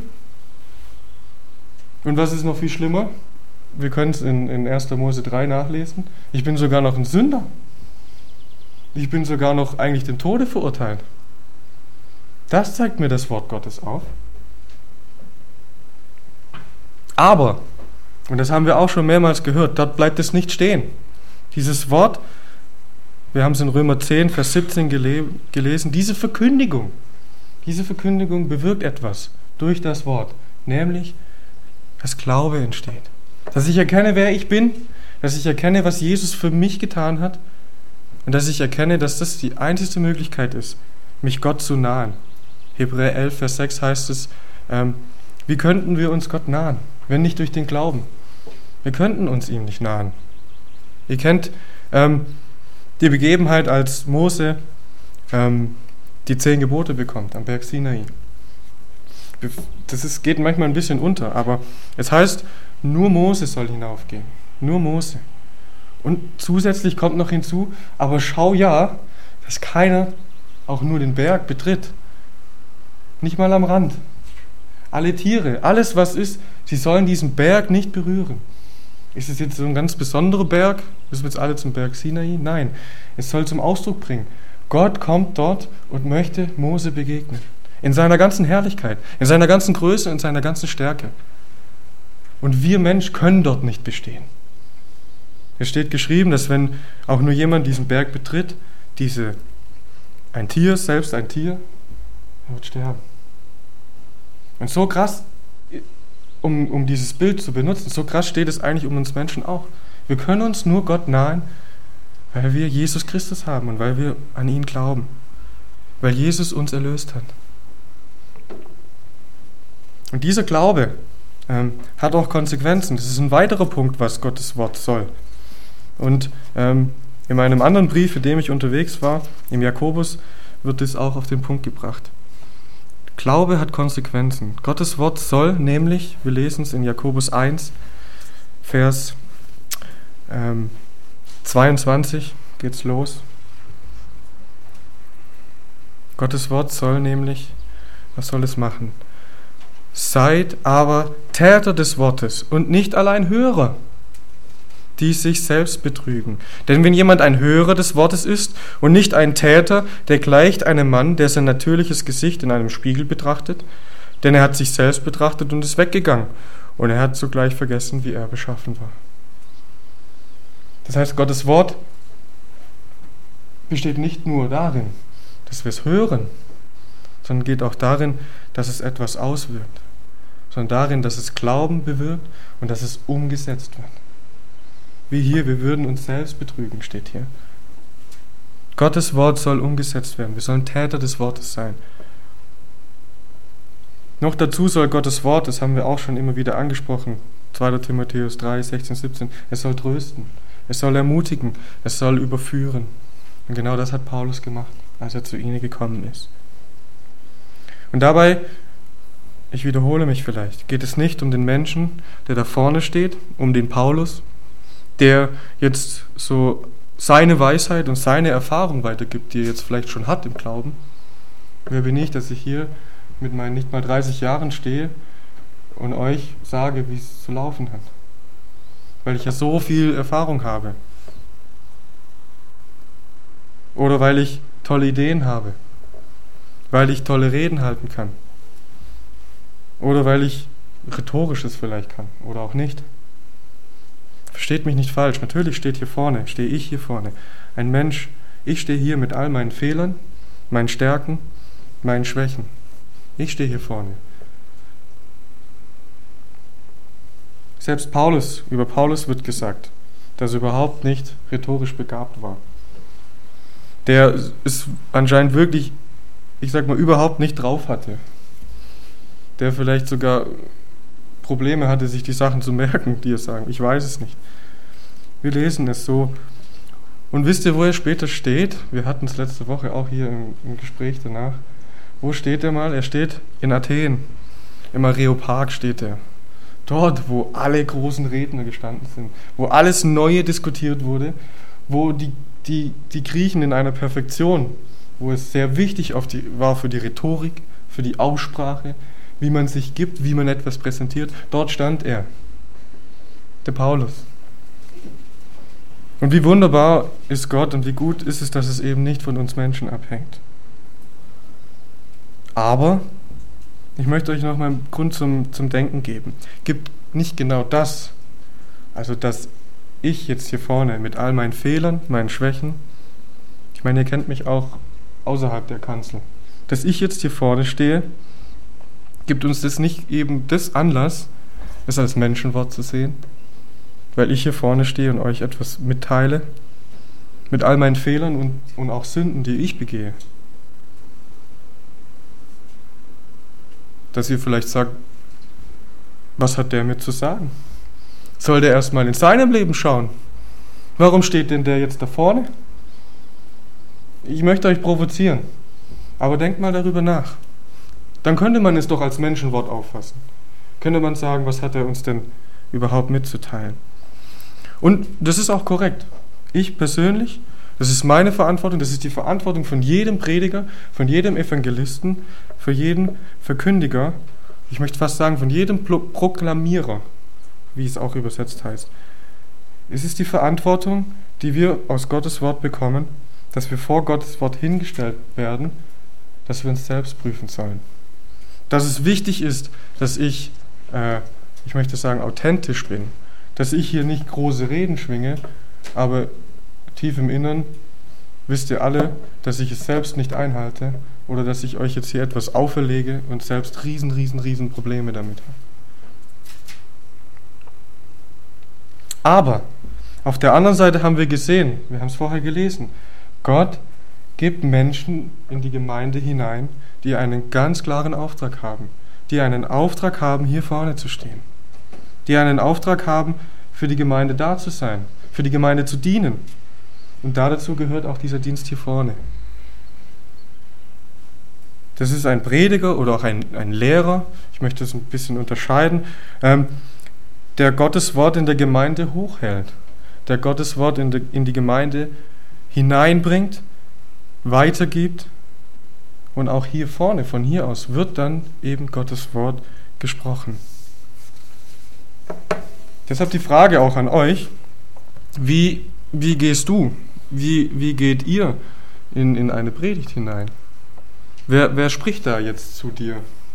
Und was ist noch viel schlimmer? Wir können es in, in erster Mose drei nachlesen. Ich bin sogar noch ein Sünder. Ich bin sogar noch eigentlich dem Tode verurteilt. Das zeigt mir das Wort Gottes auf. Aber, und das haben wir auch schon mehrmals gehört, dort bleibt es nicht stehen. Dieses Wort, wir haben es in Römer zehn, Vers siebzehn gele- gelesen, diese Verkündigung, diese Verkündigung bewirkt etwas durch das Wort, nämlich, dass Glaube entsteht. Dass ich erkenne, wer ich bin, dass ich erkenne, was Jesus für mich getan hat und dass ich erkenne, dass das die einzige Möglichkeit ist, mich Gott zu nahen. Hebräer elf, Vers sechs heißt es, ähm, wie könnten wir uns Gott nahen, wenn nicht durch den Glauben? Wir könnten uns ihm nicht nahen. Ihr kennt ähm, die Begebenheit, als Mose ähm, die zehn Gebote bekommt am Berg Sinai. Das ist, geht manchmal ein bisschen unter, aber es heißt, nur Mose soll hinaufgehen. Nur Mose. Und zusätzlich kommt noch hinzu, aber schau ja, dass keiner auch nur den Berg betritt. Nicht mal am Rand. Alle Tiere, alles was ist, sie sollen diesen Berg nicht berühren. Ist es jetzt so ein ganz besonderer Berg? Müssen wir jetzt alle zum Berg Sinai? Nein. Es soll zum Ausdruck bringen. Gott kommt dort und möchte Mose begegnen. In seiner ganzen Herrlichkeit, in seiner ganzen Größe, in seiner ganzen Stärke. Und wir Mensch können dort nicht bestehen. Es steht geschrieben, dass wenn auch nur jemand diesen Berg betritt, diese, ein Tier, selbst ein Tier, er wird sterben. Und so krass, um, um dieses Bild zu benutzen, so krass steht es eigentlich um uns Menschen auch. Wir können uns nur Gott nahen, weil wir Jesus Christus haben und weil wir an ihn glauben. Weil Jesus uns erlöst hat. Und dieser Glaube ähm, hat auch Konsequenzen. Das ist ein weiterer Punkt, was Gottes Wort soll. Und ähm, in meinem anderen Brief, in dem ich unterwegs war, im Jakobus, wird das auch auf den Punkt gebracht. Glaube hat Konsequenzen. Gottes Wort soll nämlich, wir lesen es in Jakobus eins, Vers ähm, zweiundzwanzig, geht's los. Gottes Wort soll nämlich, was soll es machen? Seid aber Täter des Wortes und nicht allein Hörer, die sich selbst betrügen. Denn wenn jemand ein Hörer des Wortes ist und nicht ein Täter, der gleicht einem Mann, der sein natürliches Gesicht in einem Spiegel betrachtet, denn er hat sich selbst betrachtet und ist weggegangen, und er hat sogleich vergessen, wie er beschaffen war. Das heißt, Gottes Wort besteht nicht nur darin, dass wir es hören, sondern geht auch darin, dass es etwas auswirkt, sondern darin, dass es Glauben bewirkt und dass es umgesetzt wird. Wie hier, wir würden uns selbst betrügen, steht hier. Gottes Wort soll umgesetzt werden. Wir sollen Täter des Wortes sein. Noch dazu soll Gottes Wort, das haben wir auch schon immer wieder angesprochen, zweiter Timotheus drei, sechzehn, siebzehn, es soll trösten, es soll ermutigen, es soll überführen. Und genau das hat Paulus gemacht, als er zu ihnen gekommen ist. Und dabei, ich wiederhole mich vielleicht, geht es nicht um den Menschen, der da vorne steht, um den Paulus, der jetzt so seine Weisheit und seine Erfahrung weitergibt, die er jetzt vielleicht schon hat im Glauben. Wer bin ich, dass ich hier mit meinen nicht mal dreißig Jahren stehe und euch sage, wie es zu laufen hat? Weil ich ja so viel Erfahrung habe. Oder weil ich tolle Ideen habe. Weil ich tolle Reden halten kann. Oder weil ich Rhetorisches vielleicht kann. Oder auch nicht. Versteht mich nicht falsch, natürlich steht hier vorne, stehe ich hier vorne, ein Mensch Ich stehe hier mit all meinen Fehlern, meinen Stärken, meinen Schwächen. Ich stehe hier vorne. Selbst Paulus, über Paulus wird gesagt, dass er überhaupt nicht rhetorisch begabt war. Der es anscheinend wirklich, ich sag mal, überhaupt nicht drauf hatte. Der vielleicht sogar Probleme hatte, sich die Sachen zu merken, die er sagen. Ich weiß es nicht. Wir lesen es so. Und wisst ihr, wo er später steht? Wir hatten es letzte Woche auch hier im, im Gespräch danach. Wo steht er mal? Er steht in Athen. Im Areopag steht er. Dort, wo alle großen Redner gestanden sind. Wo alles Neue diskutiert wurde. Wo die, die, die Griechen in einer Perfektion, wo es sehr wichtig auf die, war für die Rhetorik, für die Aussprache, wie man sich gibt, wie man etwas präsentiert. Dort stand er. Der Paulus. Und wie wunderbar ist Gott und wie gut ist es, dass es eben nicht von uns Menschen abhängt. Aber ich möchte euch noch mal einen Grund zum, zum Denken geben. Gibt nicht genau das, also dass ich jetzt hier vorne mit all meinen Fehlern, meinen Schwächen, ich meine, ihr kennt mich auch außerhalb der Kanzel, dass ich jetzt hier vorne stehe, gibt uns das nicht eben das Anlass, es als Menschenwort zu sehen? Weil ich hier vorne stehe und euch etwas mitteile, mit all meinen Fehlern und, und auch Sünden, die ich begehe. Dass ihr vielleicht sagt, was hat der mir zu sagen? Soll der erstmal in seinem Leben schauen? Warum steht denn der jetzt da vorne? Ich möchte euch provozieren, aber denkt mal darüber nach. Dann könnte man es doch als Menschenwort auffassen. Könnte man sagen, was hat er uns denn überhaupt mitzuteilen? Und das ist auch korrekt. Ich persönlich, das ist meine Verantwortung, das ist die Verantwortung von jedem Prediger, von jedem Evangelisten, für jeden Verkündiger, ich möchte fast sagen, von jedem Proklamierer, wie es auch übersetzt heißt. Es ist die Verantwortung, die wir aus Gottes Wort bekommen, dass wir vor Gottes Wort hingestellt werden, dass wir uns selbst prüfen sollen. Dass es wichtig ist, dass ich, äh, ich möchte sagen, authentisch bin, dass ich hier nicht große Reden schwinge, aber tief im Innern wisst ihr alle, dass ich es selbst nicht einhalte oder dass ich euch jetzt hier etwas auferlege und selbst riesen, riesen, riesen Probleme damit habe. Aber auf der anderen Seite haben wir gesehen, wir haben es vorher gelesen, Gott gibt Menschen in die Gemeinde hinein, die einen ganz klaren Auftrag haben, die einen Auftrag haben, hier vorne zu stehen, die einen Auftrag haben, für die Gemeinde da zu sein, für die Gemeinde zu dienen. Und dazu gehört auch dieser Dienst hier vorne. Das ist ein Prediger oder auch ein, ein Lehrer, ich möchte das ein bisschen unterscheiden, ähm, der Gottes Wort in der Gemeinde hochhält, der Gottes Wort in die, in die Gemeinde hineinbringt, weitergibt und auch hier vorne, von hier aus, wird dann eben Gottes Wort gesprochen. Deshalb die Frage auch an euch, wie, wie gehst du, wie, wie geht ihr in, in eine Predigt hinein? Wer, wer spricht da jetzt zu dir?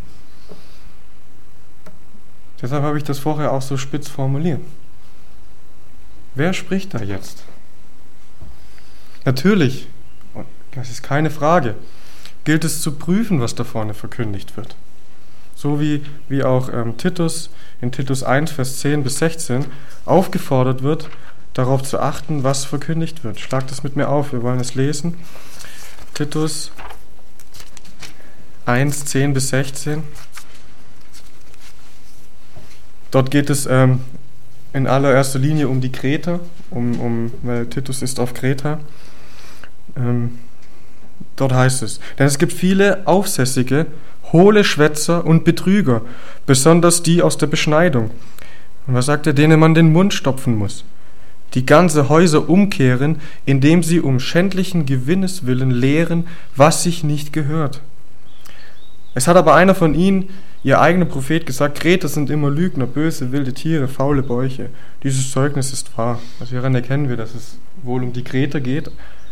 Deshalb habe ich das vorher auch so spitz formuliert. Wer spricht da jetzt? Natürlich, das ist keine Frage, gilt es zu prüfen, was da vorne verkündigt wird. So wie, wie auch ähm, Titus in Titus eins, Vers zehn bis sechzehn aufgefordert wird, darauf zu achten, was verkündigt wird. Schlagt das mit mir auf, wir wollen es lesen. Titus eins, zehn bis sechzehn. Dort geht es ähm, in allererster Linie um die Kreter, um, um, weil Titus ist auf Kreta. Ähm, dort heißt es, denn es gibt viele Aufsässige, hohle Schwätzer und Betrüger, besonders die aus der Beschneidung. Und was sagt er, denen man den Mund stopfen muss? Die ganze Häuser umkehren, indem sie um schändlichen Gewinnes willen lehren, was sich nicht gehört. Es hat aber einer von ihnen, ihr eigener Prophet, gesagt, Kreter sind immer Lügner, böse, wilde Tiere, faule Bäuche. Dieses Zeugnis ist wahr. Also hieran erkennen wir, dass es wohl um die Kreter geht.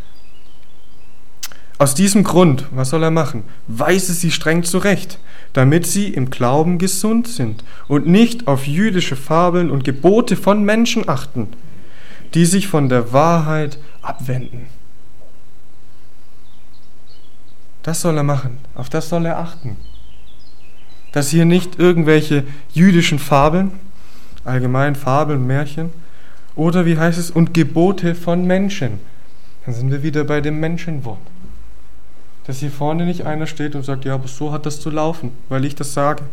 Aus diesem Grund, was soll er machen? Weise sie streng zurecht, damit sie im Glauben gesund sind und nicht auf jüdische Fabeln und Gebote von Menschen achten, die sich von der Wahrheit abwenden. Das soll er machen, auf das soll er achten. Dass hier nicht irgendwelche jüdischen Fabeln, allgemein Fabeln, Märchen, oder wie heißt es, und Gebote von Menschen. Dann sind wir wieder bei dem Menschenwort. Dass hier vorne nicht einer steht und sagt, ja, aber so hat das zu laufen, weil ich das sage.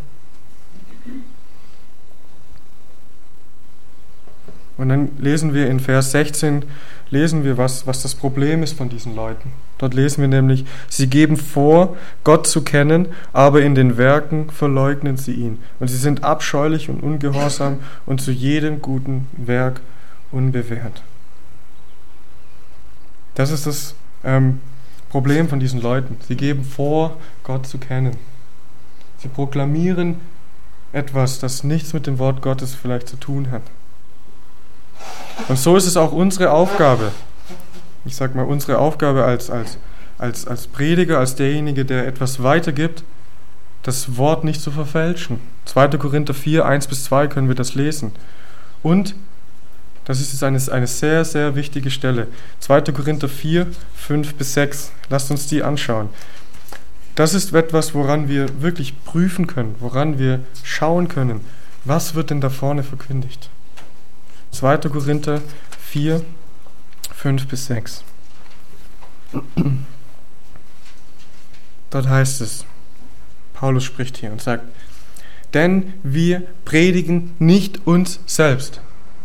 Und dann lesen wir in Vers sechzehn, lesen wir, was, was das Problem ist von diesen Leuten. Dort lesen wir nämlich, sie geben vor, Gott zu kennen, aber in den Werken verleugnen sie ihn. Und sie sind abscheulich und ungehorsam und zu jedem guten Werk unbewährt. Das ist das ähm, Problem von diesen Leuten. Sie geben vor, Gott zu kennen. Sie proklamieren etwas, das nichts mit dem Wort Gottes vielleicht zu tun hat. Und so ist es auch unsere Aufgabe. Ich sage mal, unsere Aufgabe als, als, als, als Prediger, als derjenige, der etwas weitergibt, das Wort nicht zu verfälschen. zweiter Korinther vier, eins bis zwei können wir das lesen. Und, das ist jetzt eine, eine sehr, sehr wichtige Stelle, zweiter Korinther vier, fünf bis sechs. Lasst uns die anschauen. Das ist etwas, woran wir wirklich prüfen können, woran wir schauen können, was wird denn da vorne verkündigt. zweiter Korinther vier, fünf bis sechs. Dort heißt es, Paulus spricht hier und sagt, denn wir predigen nicht uns selbst.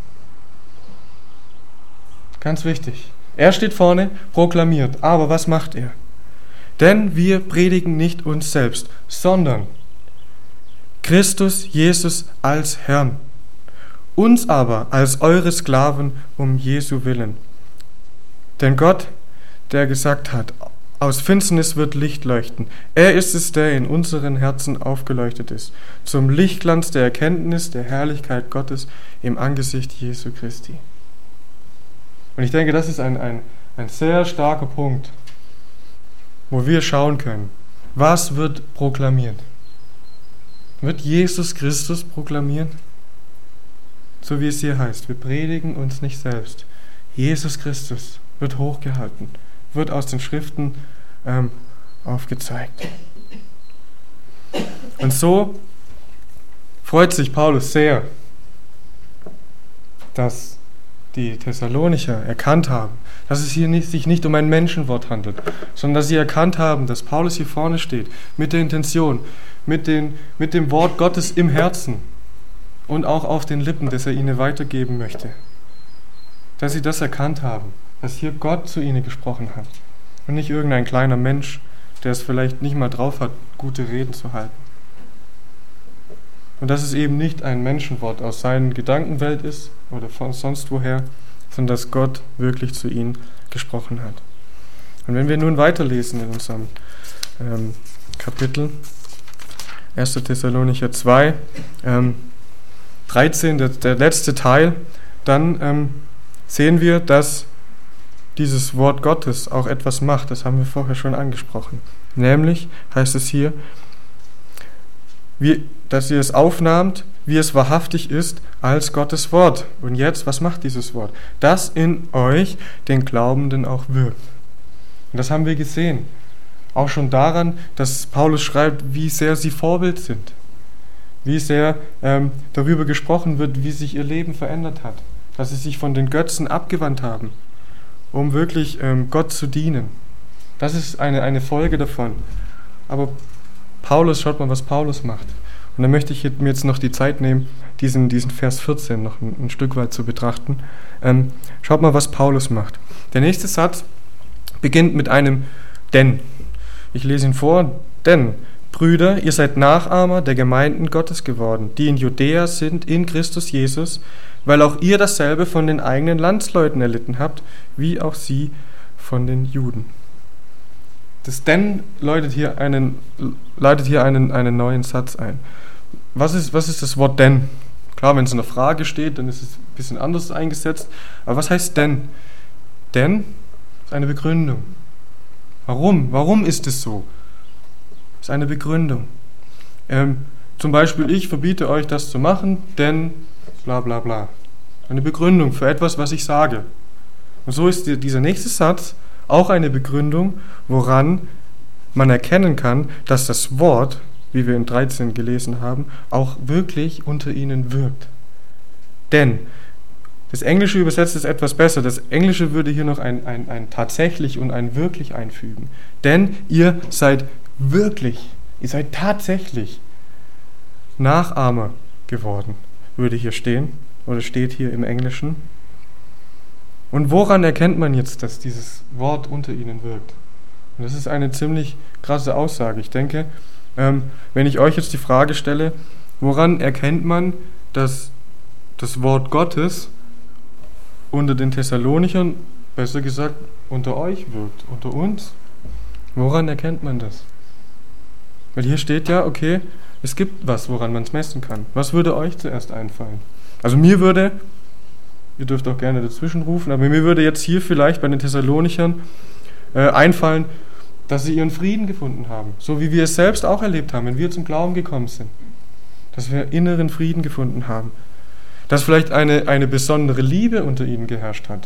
Ganz wichtig. Er steht vorne, proklamiert, aber was macht er? Denn wir predigen nicht uns selbst, sondern Christus Jesus als Herrn. Uns aber als eure Sklaven um Jesu willen. Denn Gott, der gesagt hat, aus Finsternis wird Licht leuchten, er ist es, der in unseren Herzen aufgeleuchtet ist, zum Lichtglanz der Erkenntnis der Herrlichkeit Gottes im Angesicht Jesu Christi. Und ich denke, das ist ein, ein, ein sehr starker Punkt, wo wir schauen können, was wird proklamiert? Wird Jesus Christus proklamieren? So wie es hier heißt, wir predigen uns nicht selbst. Jesus Christus wird hochgehalten, wird aus den Schriften ähm, aufgezeigt. Und so freut sich Paulus sehr, dass die Thessalonicher erkannt haben, dass es hier nicht, sich nicht um ein Menschenwort handelt, sondern dass sie erkannt haben, dass Paulus hier vorne steht, mit der Intention, mit, den, mit dem Wort Gottes im Herzen und auch auf den Lippen, das er ihnen weitergeben möchte. Dass sie das erkannt haben, dass hier Gott zu ihnen gesprochen hat und nicht irgendein kleiner Mensch, der es vielleicht nicht mal drauf hat, gute Reden zu halten. Und dass es eben nicht ein Menschenwort aus seiner Gedankenwelt ist oder von sonst woher, sondern dass Gott wirklich zu ihnen gesprochen hat. Und wenn wir nun weiterlesen in unserem ähm, Kapitel, erster Thessalonicher zwei, ähm, dreizehn, der, der letzte Teil, dann ähm, sehen wir, dass dieses Wort Gottes auch etwas macht. Das haben wir vorher schon angesprochen. Nämlich heißt es hier, wie, dass ihr es aufnahmt, wie es wahrhaftig ist, als Gottes Wort. Und jetzt, was macht dieses Wort? Das in euch, den Glaubenden, auch wirkt. Und das haben wir gesehen. Auch schon daran, dass Paulus schreibt, wie sehr sie Vorbild sind. Wie sehr ähm, darüber gesprochen wird, wie sich ihr Leben verändert hat. Dass sie sich von den Götzen abgewandt haben, um wirklich ähm, Gott zu dienen. Das ist eine, eine Folge davon. Aber Paulus, schaut mal, was Paulus macht. Und da möchte ich mir jetzt noch die Zeit nehmen, diesen, diesen Vers vierzehn noch ein, ein Stück weit zu betrachten. Ähm, schaut mal, was Paulus macht. Der nächste Satz beginnt mit einem Denn. Ich lese ihn vor. Denn, Brüder, ihr seid Nachahmer der Gemeinden Gottes geworden, die in Judäa sind in Christus Jesus, weil auch ihr dasselbe von den eigenen Landsleuten erlitten habt, wie auch sie von den Juden. Das Denn leitet hier einen, leitet hier einen, einen neuen Satz ein. Was ist, was ist das Wort Denn? Klar, wenn es in der Frage steht, dann ist es ein bisschen anders eingesetzt. Aber was heißt Denn? Denn ist eine Begründung. Warum? Warum ist es so? Ist eine Begründung. Ähm, zum Beispiel, ich verbiete euch das zu machen, denn bla bla bla. Eine Begründung für etwas, was ich sage. Und so ist dieser nächste Satz auch eine Begründung, woran man erkennen kann, dass das Wort, wie wir in dreizehn gelesen haben, auch wirklich unter ihnen wirkt. Denn das Englische übersetzt es etwas besser. Das Englische würde hier noch ein, ein, ein tatsächlich und ein wirklich einfügen. Denn ihr seid wirklich, ihr seid tatsächlich Nachahmer geworden, würde hier stehen oder steht hier im Englischen. Und woran erkennt man jetzt, dass dieses Wort unter ihnen wirkt? Und das ist eine ziemlich krasse Aussage. Ich denke, ähm, wenn ich euch jetzt die Frage stelle, woran erkennt man, dass das Wort Gottes unter den Thessalonichern, besser gesagt, unter euch wirkt, unter uns? Woran erkennt man das? Weil hier steht ja, okay, es gibt was, woran man es messen kann. Was würde euch zuerst einfallen? Also mir würde, ihr dürft auch gerne dazwischen rufen, aber mir würde jetzt hier vielleicht bei den Thessalonichern äh, einfallen, dass sie ihren Frieden gefunden haben. So wie wir es selbst auch erlebt haben, wenn wir zum Glauben gekommen sind. Dass wir inneren Frieden gefunden haben. Dass vielleicht eine, eine besondere Liebe unter ihnen geherrscht hat.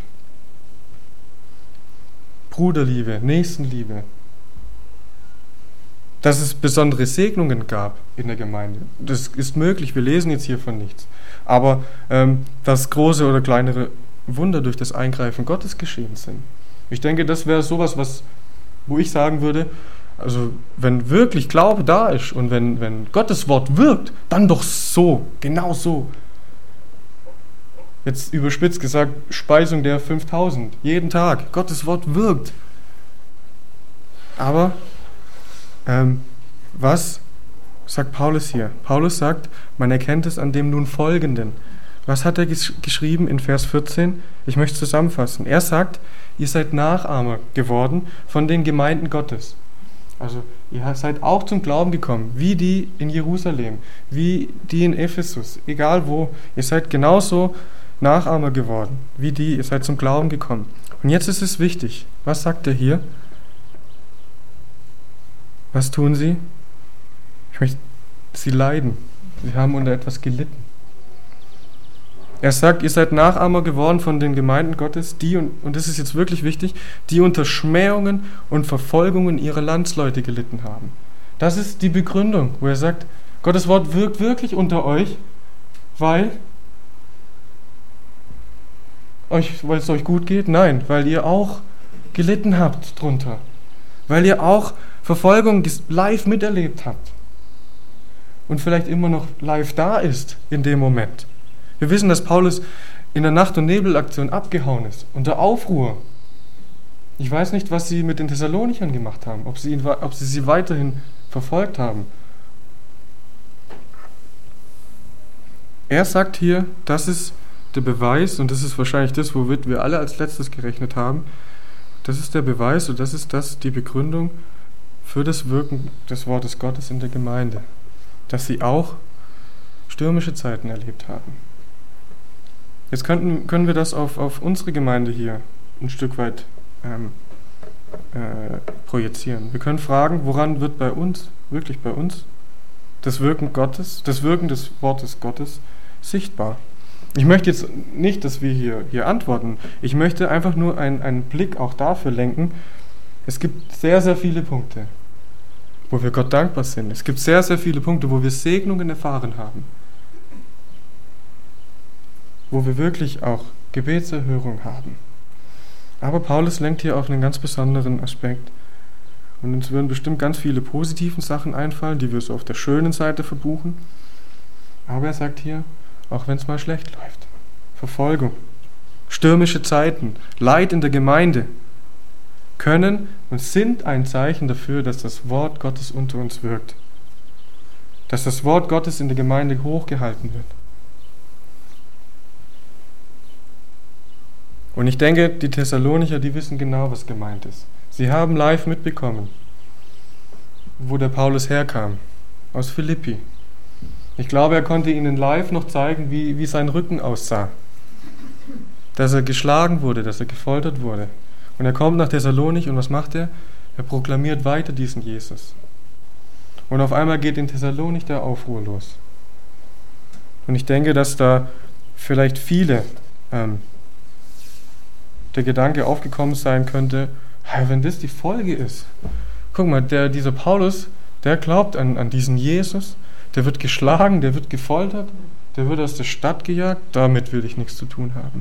Bruderliebe, Nächstenliebe. Dass es besondere Segnungen gab in der Gemeinde. Das ist möglich, wir lesen jetzt hier von nichts. Aber ähm, dass große oder kleinere Wunder durch das Eingreifen Gottes geschehen sind. Ich denke, das wäre sowas, was, wo ich sagen würde, also wenn wirklich Glaube da ist und wenn, wenn Gottes Wort wirkt, dann doch so, genau so. Jetzt überspitzt gesagt, Speisung der fünftausend, jeden Tag. Gottes Wort wirkt. Aber ähm, was sagt Paulus hier? Paulus sagt, man erkennt es an dem nun Folgenden. Was hat er gesch- geschrieben in Vers vierzehn? Ich möchte es zusammenfassen. Er sagt, ihr seid Nachahmer geworden von den Gemeinden Gottes. Also ihr seid auch zum Glauben gekommen, wie die in Jerusalem, wie die in Ephesus, egal wo. Ihr seid genauso Nachahmer geworden, wie die, ihr seid zum Glauben gekommen. Und jetzt ist es wichtig, was sagt er hier? Was tun sie? Ich möchte, sie leiden. Sie haben unter etwas gelitten. Er sagt, ihr seid Nachahmer geworden von den Gemeinden Gottes, die, und, und das ist jetzt wirklich wichtig, die unter Schmähungen und Verfolgungen ihrer Landsleute gelitten haben. Das ist die Begründung, wo er sagt, Gottes Wort wirkt wirklich unter euch, weil euch, weil es euch gut geht? Nein, weil ihr auch gelitten habt drunter. Weil ihr auch Verfolgung live miterlebt habt. Und vielleicht immer noch live da ist in dem Moment. Wir wissen, dass Paulus in der Nacht- und Nebelaktion abgehauen ist, unter Aufruhr. Ich weiß nicht, was sie mit den Thessalonichern gemacht haben, ob sie, ihn, ob sie sie weiterhin verfolgt haben. Er sagt hier, das ist der Beweis, und das ist wahrscheinlich das, womit wir alle als letztes gerechnet haben, das ist der Beweis und das ist das die Begründung für das Wirken des Wortes Gottes in der Gemeinde, dass sie auch stürmische Zeiten erlebt haben. Jetzt könnten, können wir das auf, auf unsere Gemeinde hier ein Stück weit ähm, äh, projizieren. Wir können fragen, woran wird bei uns, wirklich bei uns, das Wirken Gottes, das Wirken des Wortes Gottes sichtbar? Ich möchte jetzt nicht, dass wir hier, hier antworten. Ich möchte einfach nur einen, einen Blick auch dafür lenken. Es gibt sehr, sehr viele Punkte, wo wir Gott dankbar sind. Es gibt sehr, sehr viele Punkte, wo wir Segnungen erfahren haben. Wo wir wirklich auch Gebetserhörung haben. Aber Paulus lenkt hier auf einen ganz besonderen Aspekt. Und uns würden bestimmt ganz viele positive Sachen einfallen, die wir so auf der schönen Seite verbuchen. Aber er sagt hier, auch wenn es mal schlecht läuft. Verfolgung, stürmische Zeiten, Leid in der Gemeinde können und sind ein Zeichen dafür, dass das Wort Gottes unter uns wirkt. Dass das Wort Gottes in der Gemeinde hochgehalten wird. Und ich denke, die Thessalonicher, die wissen genau, was gemeint ist. Sie haben live mitbekommen, wo der Paulus herkam, aus Philippi. Ich glaube, er konnte ihnen live noch zeigen, wie, wie sein Rücken aussah. Dass er geschlagen wurde, dass er gefoltert wurde. Und er kommt nach Thessalonich und was macht er? Er proklamiert weiter diesen Jesus. Und auf einmal geht in Thessalonich der Aufruhr los. Und ich denke, dass da vielleicht viele ähm, der Gedanke aufgekommen sein könnte, wenn das die Folge ist, Guck mal, der, dieser Paulus, der glaubt an, an diesen Jesus, der wird geschlagen, der wird gefoltert, der wird aus der Stadt gejagt, damit will ich nichts zu tun haben.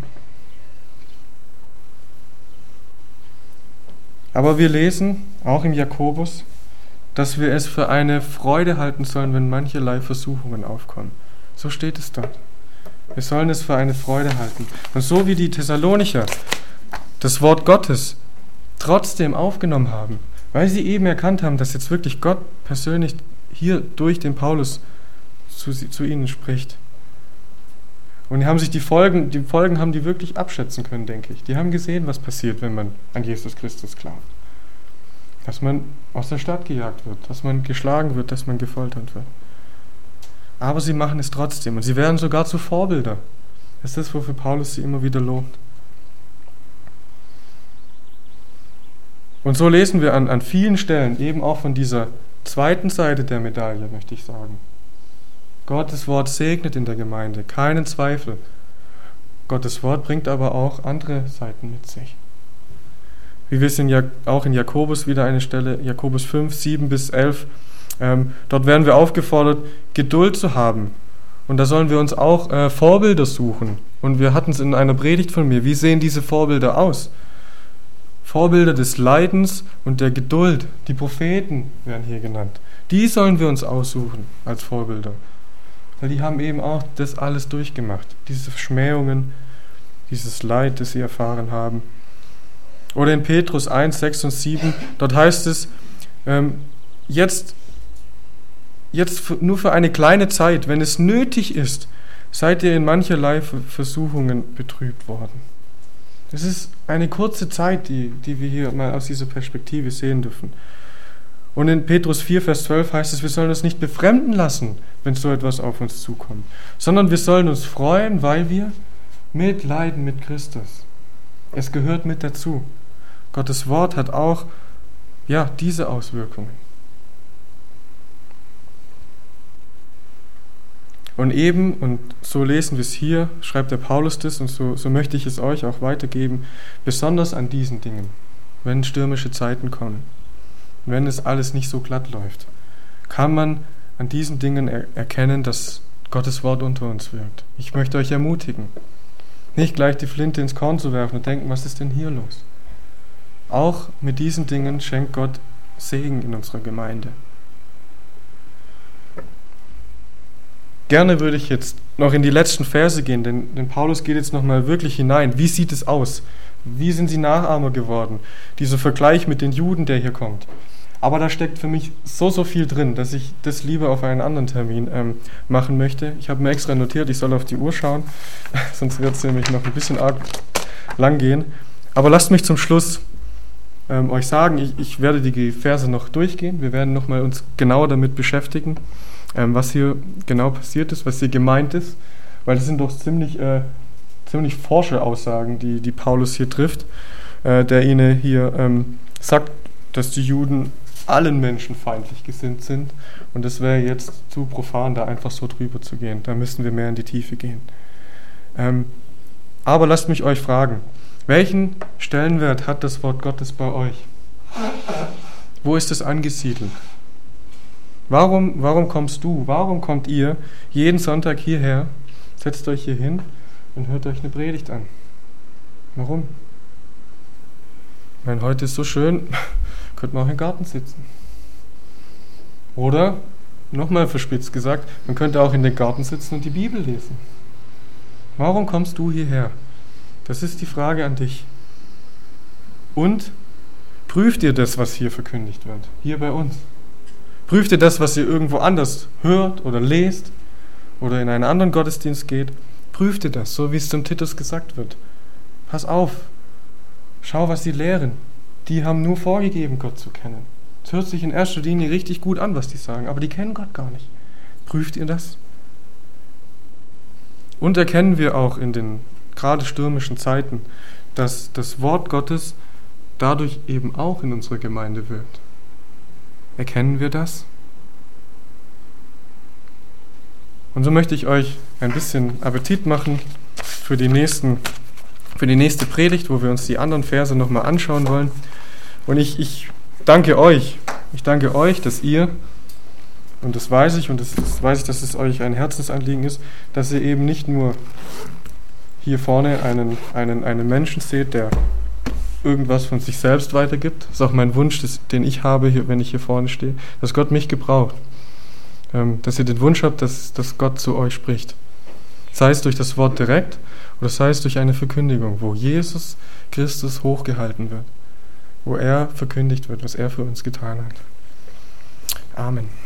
Aber wir lesen, auch im Jakobus, dass wir es für eine Freude halten sollen, wenn mancherlei Versuchungen aufkommen. So steht es dort. Wir sollen es für eine Freude halten. Und so wie die Thessalonicher das Wort Gottes trotzdem aufgenommen haben, weil sie eben erkannt haben, dass jetzt wirklich Gott persönlich hier durch den Paulus zu, zu ihnen spricht. Und die haben sich die Folgen, die Folgen haben die wirklich abschätzen können, denke ich. Die haben gesehen, was passiert, wenn man an Jesus Christus glaubt. Dass man aus der Stadt gejagt wird, dass man geschlagen wird, dass man gefoltert wird. Aber sie machen es trotzdem und sie werden sogar zu Vorbilder. Das ist das, wofür Paulus sie immer wieder lobt. Und so lesen wir an, an vielen Stellen, eben auch von dieser zweiten Seite der Medaille, möchte ich sagen. Gottes Wort segnet in der Gemeinde, keinen Zweifel. Gottes Wort bringt aber auch andere Seiten mit sich. Wie wir es in Jak- auch in Jakobus wieder eine Stelle, Jakobus fünf, sieben bis elf, ähm, dort werden wir aufgefordert, Geduld zu haben. Und da sollen wir uns auch äh, Vorbilder suchen. Und wir hatten es in einer Predigt von mir. Wie sehen diese Vorbilder aus? Vorbilder des Leidens und der Geduld. Die Propheten werden hier genannt. Die sollen wir uns aussuchen als Vorbilder. Weil die haben eben auch das alles durchgemacht. Diese Verschmähungen, dieses Leid, das sie erfahren haben. Oder in Petrus eins, sechs und sieben, dort heißt es, ähm, jetzt, jetzt nur für eine kleine Zeit, wenn es nötig ist, seid ihr in mancherlei Versuchungen betrübt worden. Das ist eine kurze Zeit, die, die wir hier mal aus dieser Perspektive sehen dürfen. Und in Petrus vier, Vers zwölf heißt es, wir sollen uns nicht befremden lassen, wenn so etwas auf uns zukommt, sondern wir sollen uns freuen, weil wir mitleiden mit Christus. Es gehört mit dazu. Gottes Wort hat auch, ja, diese Auswirkungen. Und eben, und so lesen wir es hier, schreibt der Paulus das, und so, so möchte ich es euch auch weitergeben, besonders an diesen Dingen, wenn stürmische Zeiten kommen, wenn es alles nicht so glatt läuft, kann man an diesen Dingen er- erkennen, dass Gottes Wort unter uns wirkt. Ich möchte euch ermutigen, nicht gleich die Flinte ins Korn zu werfen und denken, was ist denn hier los? Auch mit diesen Dingen schenkt Gott Segen in unserer Gemeinde. Gerne würde ich jetzt noch in die letzten Verse gehen, denn, denn Paulus geht jetzt nochmal wirklich hinein. Wie sieht es aus? Wie sind sie Nachahmer geworden? Dieser Vergleich mit den Juden, der hier kommt. Aber da steckt für mich so, so viel drin, dass ich das lieber auf einen anderen Termin ähm, machen möchte. Ich habe mir extra notiert, ich soll auf die Uhr schauen, sonst wird es nämlich noch ein bisschen arg lang gehen. Aber lasst mich zum Schluss ähm, euch sagen, ich, ich werde die Verse noch durchgehen. Wir werden nochmal uns genauer damit beschäftigen, ähm, was hier genau passiert ist, was hier gemeint ist. Weil das sind doch ziemlich, äh, ziemlich forsche Aussagen, die, die Paulus hier trifft, äh, der ihnen hier ähm, sagt, dass die Juden allen Menschen feindlich gesinnt sind. Und es wäre jetzt zu profan, da einfach so drüber zu gehen. Da müssen wir mehr in die Tiefe gehen. Ähm, aber lasst mich euch fragen, welchen Stellenwert hat das Wort Gottes bei euch? Wo ist es angesiedelt? Warum, warum kommst du, warum kommt ihr jeden Sonntag hierher, setzt euch hier hin und hört euch eine Predigt an? Warum? Ich meine, heute ist so schön, könnte man auch im Garten sitzen. Oder, nochmal verspitzt gesagt, man könnte auch in den Garten sitzen und die Bibel lesen. Warum kommst du hierher? Das ist die Frage an dich. Und prüft ihr das, was hier verkündigt wird, hier bei uns? Prüft ihr das, was ihr irgendwo anders hört oder lest oder in einen anderen Gottesdienst geht? Prüft ihr das, so wie es zum Titus gesagt wird. Pass auf, schau, was sie lehren. Die haben nur vorgegeben, Gott zu kennen. Es hört sich in erster Linie richtig gut an, was die sagen, aber die kennen Gott gar nicht. Prüft ihr das? Und erkennen wir auch in den gerade stürmischen Zeiten, dass das Wort Gottes dadurch eben auch in unserer Gemeinde wirkt. Erkennen wir das? Und so möchte ich euch ein bisschen Appetit machen für die nächsten, für die nächste Predigt, wo wir uns die anderen Verse nochmal anschauen wollen. Und ich, ich danke euch Ich danke euch, dass ihr, und das weiß ich, und das, das weiß ich, dass es euch ein Herzensanliegen ist, dass ihr eben nicht nur hier vorne einen, einen, einen Menschen seht, der irgendwas von sich selbst weitergibt. Das ist auch mein Wunsch, das, den ich habe, hier, wenn ich hier vorne stehe, dass Gott mich gebraucht. Ähm, dass ihr den Wunsch habt, dass, dass Gott zu euch spricht. Sei es durch das Wort direkt oder sei es durch eine Verkündigung, wo Jesus Christus hochgehalten wird, wo er verkündigt wird, was er für uns getan hat. Amen.